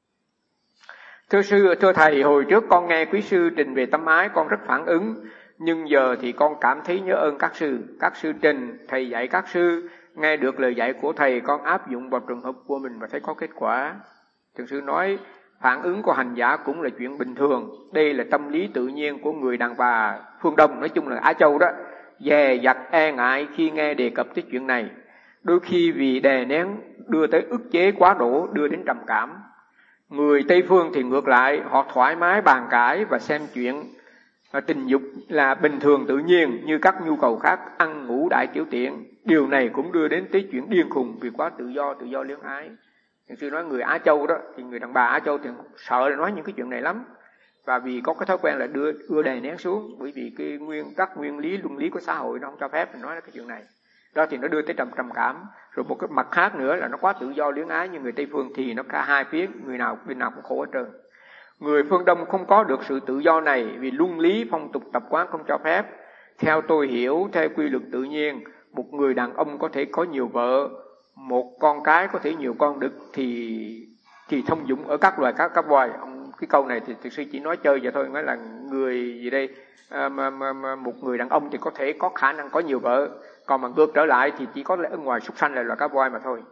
Thưa sư, thưa thầy, hồi trước con nghe quý sư trình về tâm ái, con rất phản ứng. Nhưng giờ thì con cảm thấy nhớ ơn các sư. Các sư trình, thầy dạy các sư, nghe được lời dạy của thầy, con áp dụng vào trường hợp của mình và thấy có kết quả. Thiền sư nói, phản ứng của hành giả cũng là chuyện bình thường. Đây là tâm lý tự nhiên của người đàn bà phương Đông, nói chung là Á Châu đó. Dè dặt e ngại khi nghe đề cập tới chuyện này. Đôi khi vì đè nén đưa tới ức chế quá độ, đưa đến trầm cảm. Người Tây Phương thì ngược lại, họ thoải mái bàn cãi và xem chuyện và tình dục là bình thường tự nhiên như các nhu cầu khác, ăn ngủ đại tiểu tiện. Điều này cũng đưa đến tới chuyện điên khùng vì quá tự do, tự do luyến ái. Thiền sư nói người Á Châu đó, thì người đàn bà Á Châu thì sợ là nói những cái chuyện này lắm. Và vì có cái thói quen là đưa ưa đè nén xuống, bởi vì cái nguyên các nguyên lý luân lý của xã hội nó không cho phép mình nói cái chuyện này. Đó thì nó đưa tới trầm trầm cảm. Rồi một cái mặt khác nữa là nó quá tự do luyến ái, như người Tây Phương thì nó cả hai phía, người nào bên nào cũng khổ hết trơn. Người phương Đông không có được sự tự do này vì luân lý phong tục tập quán không cho phép. Theo tôi hiểu, theo quy luật tự nhiên, một người đàn ông có thể có nhiều vợ, một con cái có thể nhiều con đực, thì thì thông dụng ở các loài các các loài. Cái câu này thì thực sự chỉ nói chơi vậy thôi, nói là người gì đây à, mà, mà, mà một người đàn ông thì có thể có khả năng có nhiều vợ, còn mà ngược trở lại thì chỉ có ở ngoài súc sanh là loài cá voi mà thôi.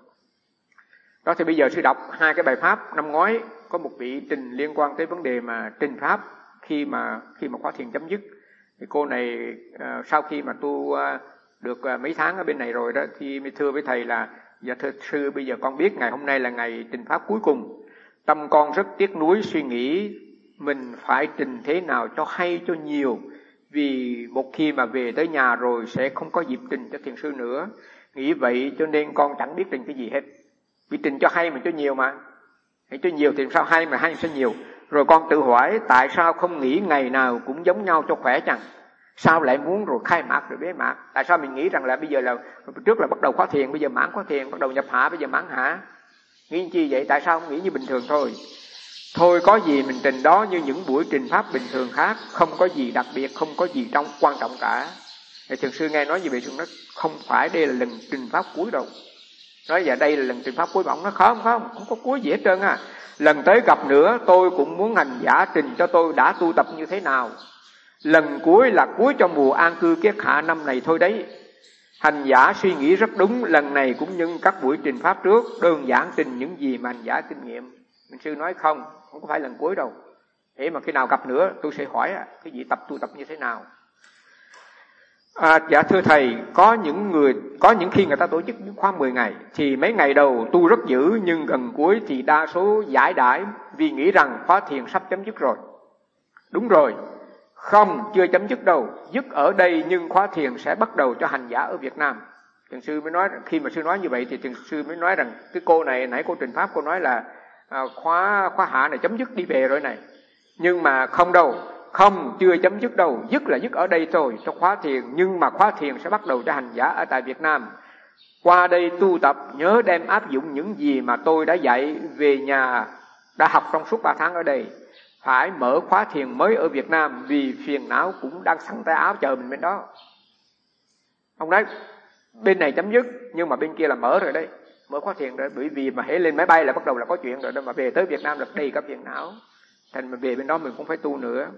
Đó thì bây giờ sư đọc hai cái bài pháp. Năm ngoái có một vị trình liên quan tới vấn đề mà trình pháp khi mà khi mà khóa thiền chấm dứt. Thì cô này uh, sau khi mà tu uh, được uh, mấy tháng ở bên này rồi đó, thì mới thưa với thầy là dạ thưa sư, bây giờ con biết ngày hôm nay là ngày trình pháp cuối cùng. Tâm con rất tiếc nuối, suy nghĩ mình phải trình thế nào cho hay cho nhiều, vì một khi mà về tới nhà rồi sẽ không có dịp trình cho thiền sư nữa. Nghĩ vậy cho nên con chẳng biết trình cái gì hết. Vì trình cho hay mà cho nhiều mà. Hãy cho nhiều thì sao hay mà hay sao nhiều. Rồi con tự hỏi tại sao không nghĩ ngày nào cũng giống nhau cho khỏe chăng? Sao lại muốn rồi khai mạc rồi bế mạc? Tại sao mình nghĩ rằng là bây giờ là trước là bắt đầu khóa thiền, bây giờ mãn khóa thiền, bắt đầu nhập hạ, bây giờ mãn hạ? Nghĩ chi vậy? Tại sao không nghĩ như bình thường thôi? Thôi có gì mình trình đó như những buổi trình pháp bình thường khác, không có gì đặc biệt, không có gì trong quan trọng cả. Thì thiền sư nghe nói như vậy, nó không phải đây là lần trình pháp cuối đâu. Nói giờ đây là lần trình pháp cuối, mà ông nói không không, không có cuối gì hết trơn à. Lần tới gặp nữa tôi cũng muốn hành giả trình cho tôi đã tu tập như thế nào. Lần cuối là cuối cho mùa an cư kiết hạ năm này thôi đấy. Hành giả suy nghĩ rất đúng, lần này cũng như các buổi trình pháp trước, đơn giản trình những gì mà hành giả kinh nghiệm. Mình sư nói không, không có phải lần cuối đâu. Thế mà khi nào gặp nữa tôi sẽ hỏi cái gì tập tu tập như thế nào. À, dạ thưa thầy, có những người có những khi người ta tổ chức những khóa mười ngày thì mấy ngày đầu tu rất dữ, nhưng gần cuối thì đa số giải đãi vì nghĩ rằng khóa thiền sắp chấm dứt rồi. Đúng rồi, không, chưa chấm dứt đâu, dứt ở đây nhưng khóa thiền sẽ bắt đầu cho hành giả ở Việt Nam. Thiền sư mới nói, khi mà sư nói như vậy thì thiền sư mới nói rằng cái cô này nãy cô trình pháp cô nói là à, khóa khóa hạ này chấm dứt đi về rồi này, nhưng mà không đâu. Không, chưa chấm dứt đâu, dứt là dứt ở đây thôi cho khóa thiền, nhưng mà khóa thiền sẽ bắt đầu cho hành giả ở tại Việt Nam. Qua đây tu tập nhớ đem áp dụng những gì mà tôi đã dạy về nhà, đã học trong suốt ba tháng ở đây. Phải mở khóa thiền mới ở Việt Nam vì phiền não cũng đang sẵn tay áo chờ mình bên đó. Ông nói bên này chấm dứt nhưng mà bên kia là mở rồi đấy, mở khóa thiền rồi, bởi vì mà hễ lên máy bay là bắt đầu là có chuyện rồi đó, mà về tới Việt Nam là đầy cả phiền não. Thành mà về bên đó mình cũng phải tu nữa.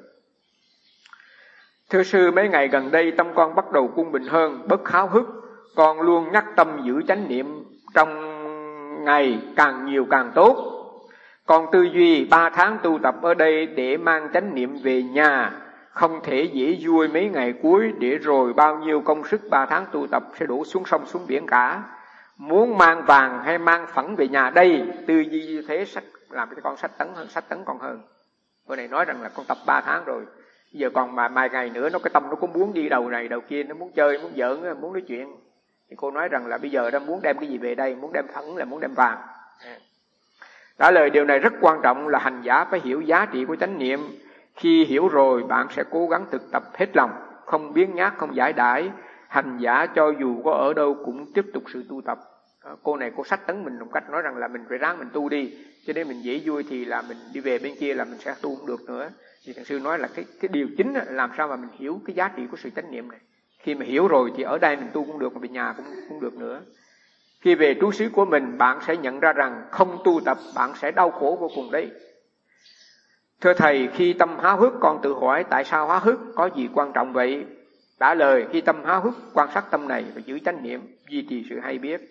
Thưa sư, mấy ngày gần đây tâm con bắt đầu quân bình hơn, bớt háo hức. Con luôn nhắc tâm giữ chánh niệm trong ngày càng nhiều càng tốt. Con tư duy ba tháng tu tập ở đây để mang chánh niệm về nhà, không thể dễ vui mấy ngày cuối để rồi bao nhiêu công sức ba tháng tu tập sẽ đổ xuống sông xuống biển cả. Muốn mang vàng hay mang phẳng về nhà đây, tư duy như thế sách làm cho con sách tấn hơn, sách tấn con hơn. Bữa này nói rằng là con tập ba tháng rồi, giờ còn mà mai ngày nữa nó cái tâm nó cũng muốn đi đầu này đầu kia, nó muốn chơi, muốn giỡn, muốn nói chuyện. Thì cô nói rằng là bây giờ nó muốn đem cái gì về đây, muốn đem phẳng là muốn đem vàng. Trả lời điều này rất quan trọng là hành giả phải hiểu giá trị của chánh niệm. Khi hiểu rồi bạn sẽ cố gắng thực tập hết lòng, không biếng nhác, không giải đãi. Hành giả cho dù có ở đâu cũng tiếp tục sự tu tập. Cô này cô sách tấn mình một cách nói rằng là mình phải ráng mình tu đi, cho nên mình dễ vui thì là mình đi về bên kia là mình sẽ tu không được nữa. Thì thiền sư nói là cái, cái điều chính là làm sao mà mình hiểu cái giá trị của sự chánh niệm này. Khi mà hiểu rồi thì ở đây mình tu cũng được, mà về nhà cũng cũng được nữa. Khi về trú xứ của mình, bạn sẽ nhận ra rằng không tu tập bạn sẽ đau khổ vô cùng đấy. Thưa thầy, khi tâm háo hức con tự hỏi tại sao háo hức, có gì quan trọng vậy? Trả lời, khi tâm háo hức quan sát tâm này và giữ chánh niệm, duy trì sự hay biết.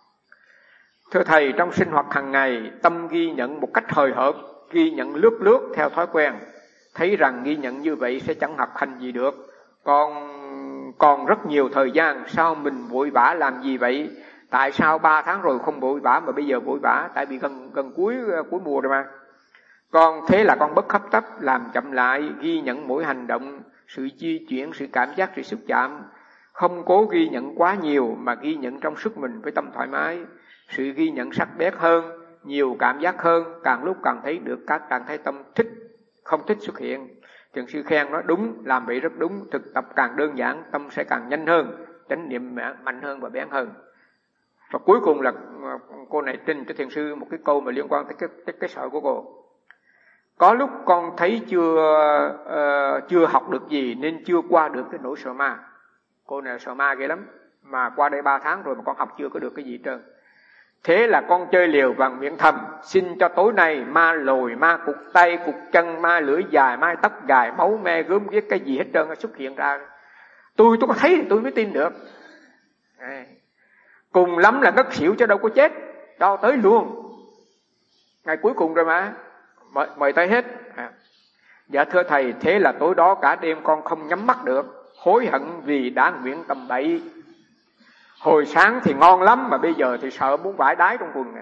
Thưa thầy, trong sinh hoạt hàng ngày, tâm ghi nhận một cách hời hợt, ghi nhận lướt lướt theo thói quen. Thấy rằng ghi nhận như vậy sẽ chẳng học hành gì được. Còn còn rất nhiều thời gian, sao mình vội vã làm gì vậy? Tại sao ba tháng rồi không vội vã mà bây giờ vội vã? Tại vì gần gần cuối cuối mùa rồi mà. Con thế là con bất hấp tấp, làm chậm lại, ghi nhận mỗi hành động, sự di chuyển, sự cảm giác, sự xúc chạm. Không cố ghi nhận quá nhiều mà ghi nhận trong sức mình với tâm thoải mái. Sự ghi nhận sắc bén hơn, nhiều cảm giác hơn, càng lúc càng thấy được, các càng thấy tâm thích, không thích xuất hiện. Thiền sư khen nói đúng, làm vậy rất đúng, thực tập càng đơn giản, tâm sẽ càng nhanh hơn, chánh niệm mạnh hơn và bén hơn. Và cuối cùng là cô này trình cho thiền sư một cái câu mà liên quan tới cái, cái, cái sợ của cô. Có lúc con thấy chưa uh, chưa học được gì nên chưa qua được cái nỗi sợ ma. Cô này sợ ma ghê lắm, mà qua đây ba tháng rồi mà con học chưa có được cái gì hết trơn. Thế là con chơi liều và nguyện thầm, xin cho tối nay ma lồi, ma cục tay, cục chân, ma lưỡi dài, ma tóc dài, máu me, gớm ghiếc, cái gì hết trơn xuất hiện ra. Tôi tôi có thấy thì tôi mới tin được. À, cùng lắm là ngất xỉu chứ đâu có chết, cho tới luôn. Ngày cuối cùng rồi mà, mời, mời tới hết. À, dạ thưa thầy, thế là tối đó cả đêm con không nhắm mắt được, hối hận vì đã nguyện tầm bậy. Hồi sáng thì ngon lắm mà bây giờ thì sợ muốn vãi đái trong quần nè.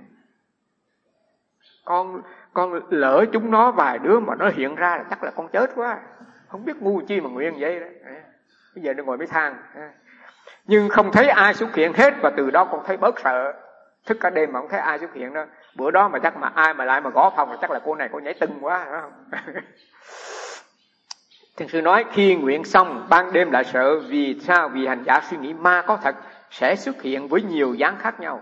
Con con lỡ chúng nó vài đứa mà nó hiện ra là chắc là con chết quá. Không biết ngu chi mà nguyện vậy đó. Bây giờ nó ngồi mới than. Nhưng không thấy ai xuất hiện hết, và từ đó con thấy bớt sợ. Thức cả đêm mà không thấy ai xuất hiện đó. Bữa đó mà chắc mà ai mà lại mà gõ phòng là chắc là cô này cô nhảy tưng quá, phải không? Thiền sư nói khi nguyện xong ban đêm lại sợ. Vì sao? Vì hành giả suy nghĩ ma có thật sẽ xuất hiện với nhiều dáng khác nhau.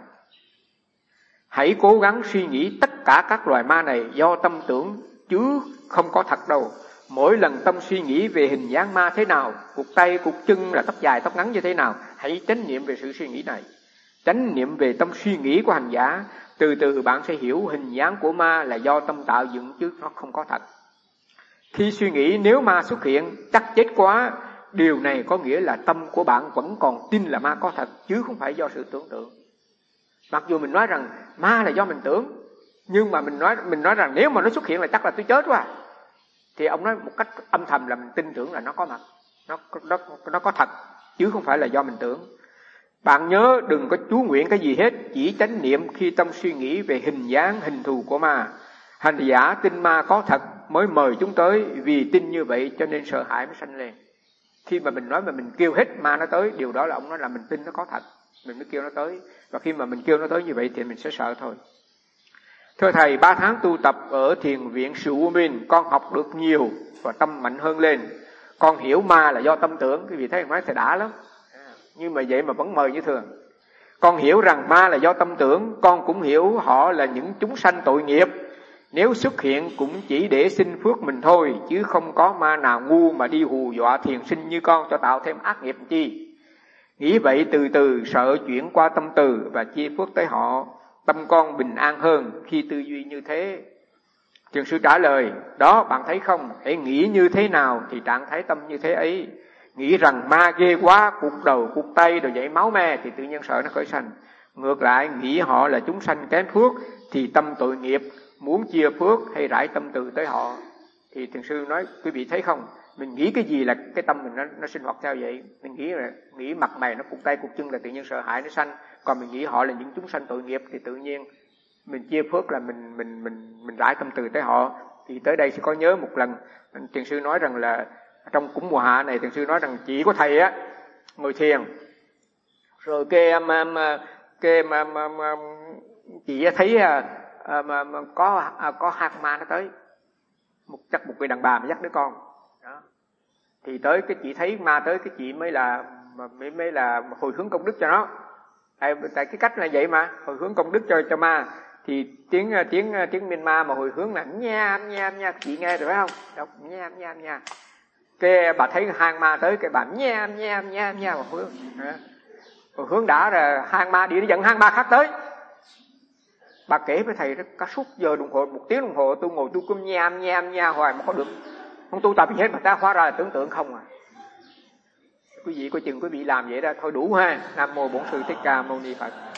Hãy cố gắng suy nghĩ tất cả các loài ma này do tâm tưởng chứ không có thật đâu. Mỗi lần tâm suy nghĩ về hình dáng ma thế nào, cục tay, cục chân là tóc dài, tóc ngắn như thế nào, hãy chánh niệm về sự suy nghĩ này. Chánh niệm về tâm suy nghĩ của hành giả, từ từ bạn sẽ hiểu hình dáng của ma là do tâm tạo dựng chứ nó không có thật. Khi suy nghĩ nếu ma xuất hiện chắc chết quá, điều này có nghĩa là tâm của bạn vẫn còn tin là ma có thật chứ không phải do sự tưởng tượng. Mặc dù mình nói rằng ma là do mình tưởng, nhưng mà mình nói mình nói rằng nếu mà nó xuất hiện là chắc là tôi chết quá, thì ông nói một cách âm thầm là mình tin tưởng là nó có mặt, nó nó nó có thật chứ không phải là do mình tưởng. Bạn nhớ đừng có chú nguyện cái gì hết, chỉ chánh niệm khi tâm suy nghĩ về hình dáng hình thù của ma. Hành giả tin ma có thật mới mời chúng tới, vì tin như vậy cho nên sợ hãi mới sanh lên. Khi mà mình nói mà mình kêu hết ma nó tới, điều đó là ông nói là mình tin nó có thật, mình mới kêu nó tới. Và khi mà mình kêu nó tới như vậy thì mình sẽ sợ thôi. Thưa thầy, ba tháng tu tập ở thiền viện Sự U Minh, con học được nhiều và tâm mạnh hơn lên. Con hiểu ma là do tâm tưởng. Quý vị thấy nói thầy đã lắm, nhưng mà vậy mà vẫn mời như thường. Con hiểu rằng ma là do tâm tưởng. Con cũng hiểu họ là những chúng sanh tội nghiệp, nếu xuất hiện cũng chỉ để xin phước mình thôi, chứ không có ma nào ngu mà đi hù dọa thiền sinh như con cho tạo thêm ác nghiệp chi. Nghĩ vậy từ từ sợ chuyển qua tâm từ và chia phước tới họ. Tâm con bình an hơn khi tư duy như thế. Thiền sư trả lời, đó bạn thấy không, hãy nghĩ như thế nào thì trạng thái tâm như thế ấy. Nghĩ rằng ma ghê quá, cụt đầu cụt tay rồi dậy máu me thì tự nhiên sợ nó khởi sanh. Ngược lại nghĩ họ là chúng sanh kém phước thì tâm tội nghiệp, muốn chia phước hay rải tâm từ tới họ. Thì thiền sư nói quý vị thấy không, mình nghĩ cái gì là cái tâm mình nó, nó sinh hoạt theo vậy. Mình nghĩ là nghĩ mặt mày nó cụt tay cụt chân là tự nhiên sợ hãi nó sanh. Còn mình nghĩ họ là những chúng sanh tội nghiệp thì tự nhiên mình chia phước là mình mình mình mình rải tâm từ tới họ. Thì tới đây sẽ có nhớ một lần thiền sư nói rằng là trong cúng mùa hạ này thiền sư nói rằng chỉ có thầy á ngồi thiền rồi kê mà kê mà, mà, mà chị thấy à, à, mà, mà có à, có hai con ma nó tới, một chắc một người đàn bà mà dắt đứa con đó. Thì tới cái chị thấy ma tới, cái chị mới là mới mới là hồi hướng công đức cho nó. Tại, tại cái cách là vậy mà hồi hướng công đức cho cho ma. Thì tiếng tiếng tiếng Myanmar mà hồi hướng là nha nha nha, chị nghe rồi phải không? Đọc nha nha nha. Cái bà thấy hang ma tới, cái bà nha nha nha nha mà hướng. Hồi hướng đã rồi hang ma đi nó dẫn hang ma khác tới. Bà kể với thầy cả suốt giờ đồng hồ, một tiếng đồng hồ tôi ngồi tôi cứ nham nham nha hoài mà có được không tu tập gì hết, mà ta hóa ra là tưởng tượng không à. Quý vị coi chừng quý vị làm vậy đó thôi đủ ha. Nam mô Bổn Sư Thích Ca Mâu Ni Phật.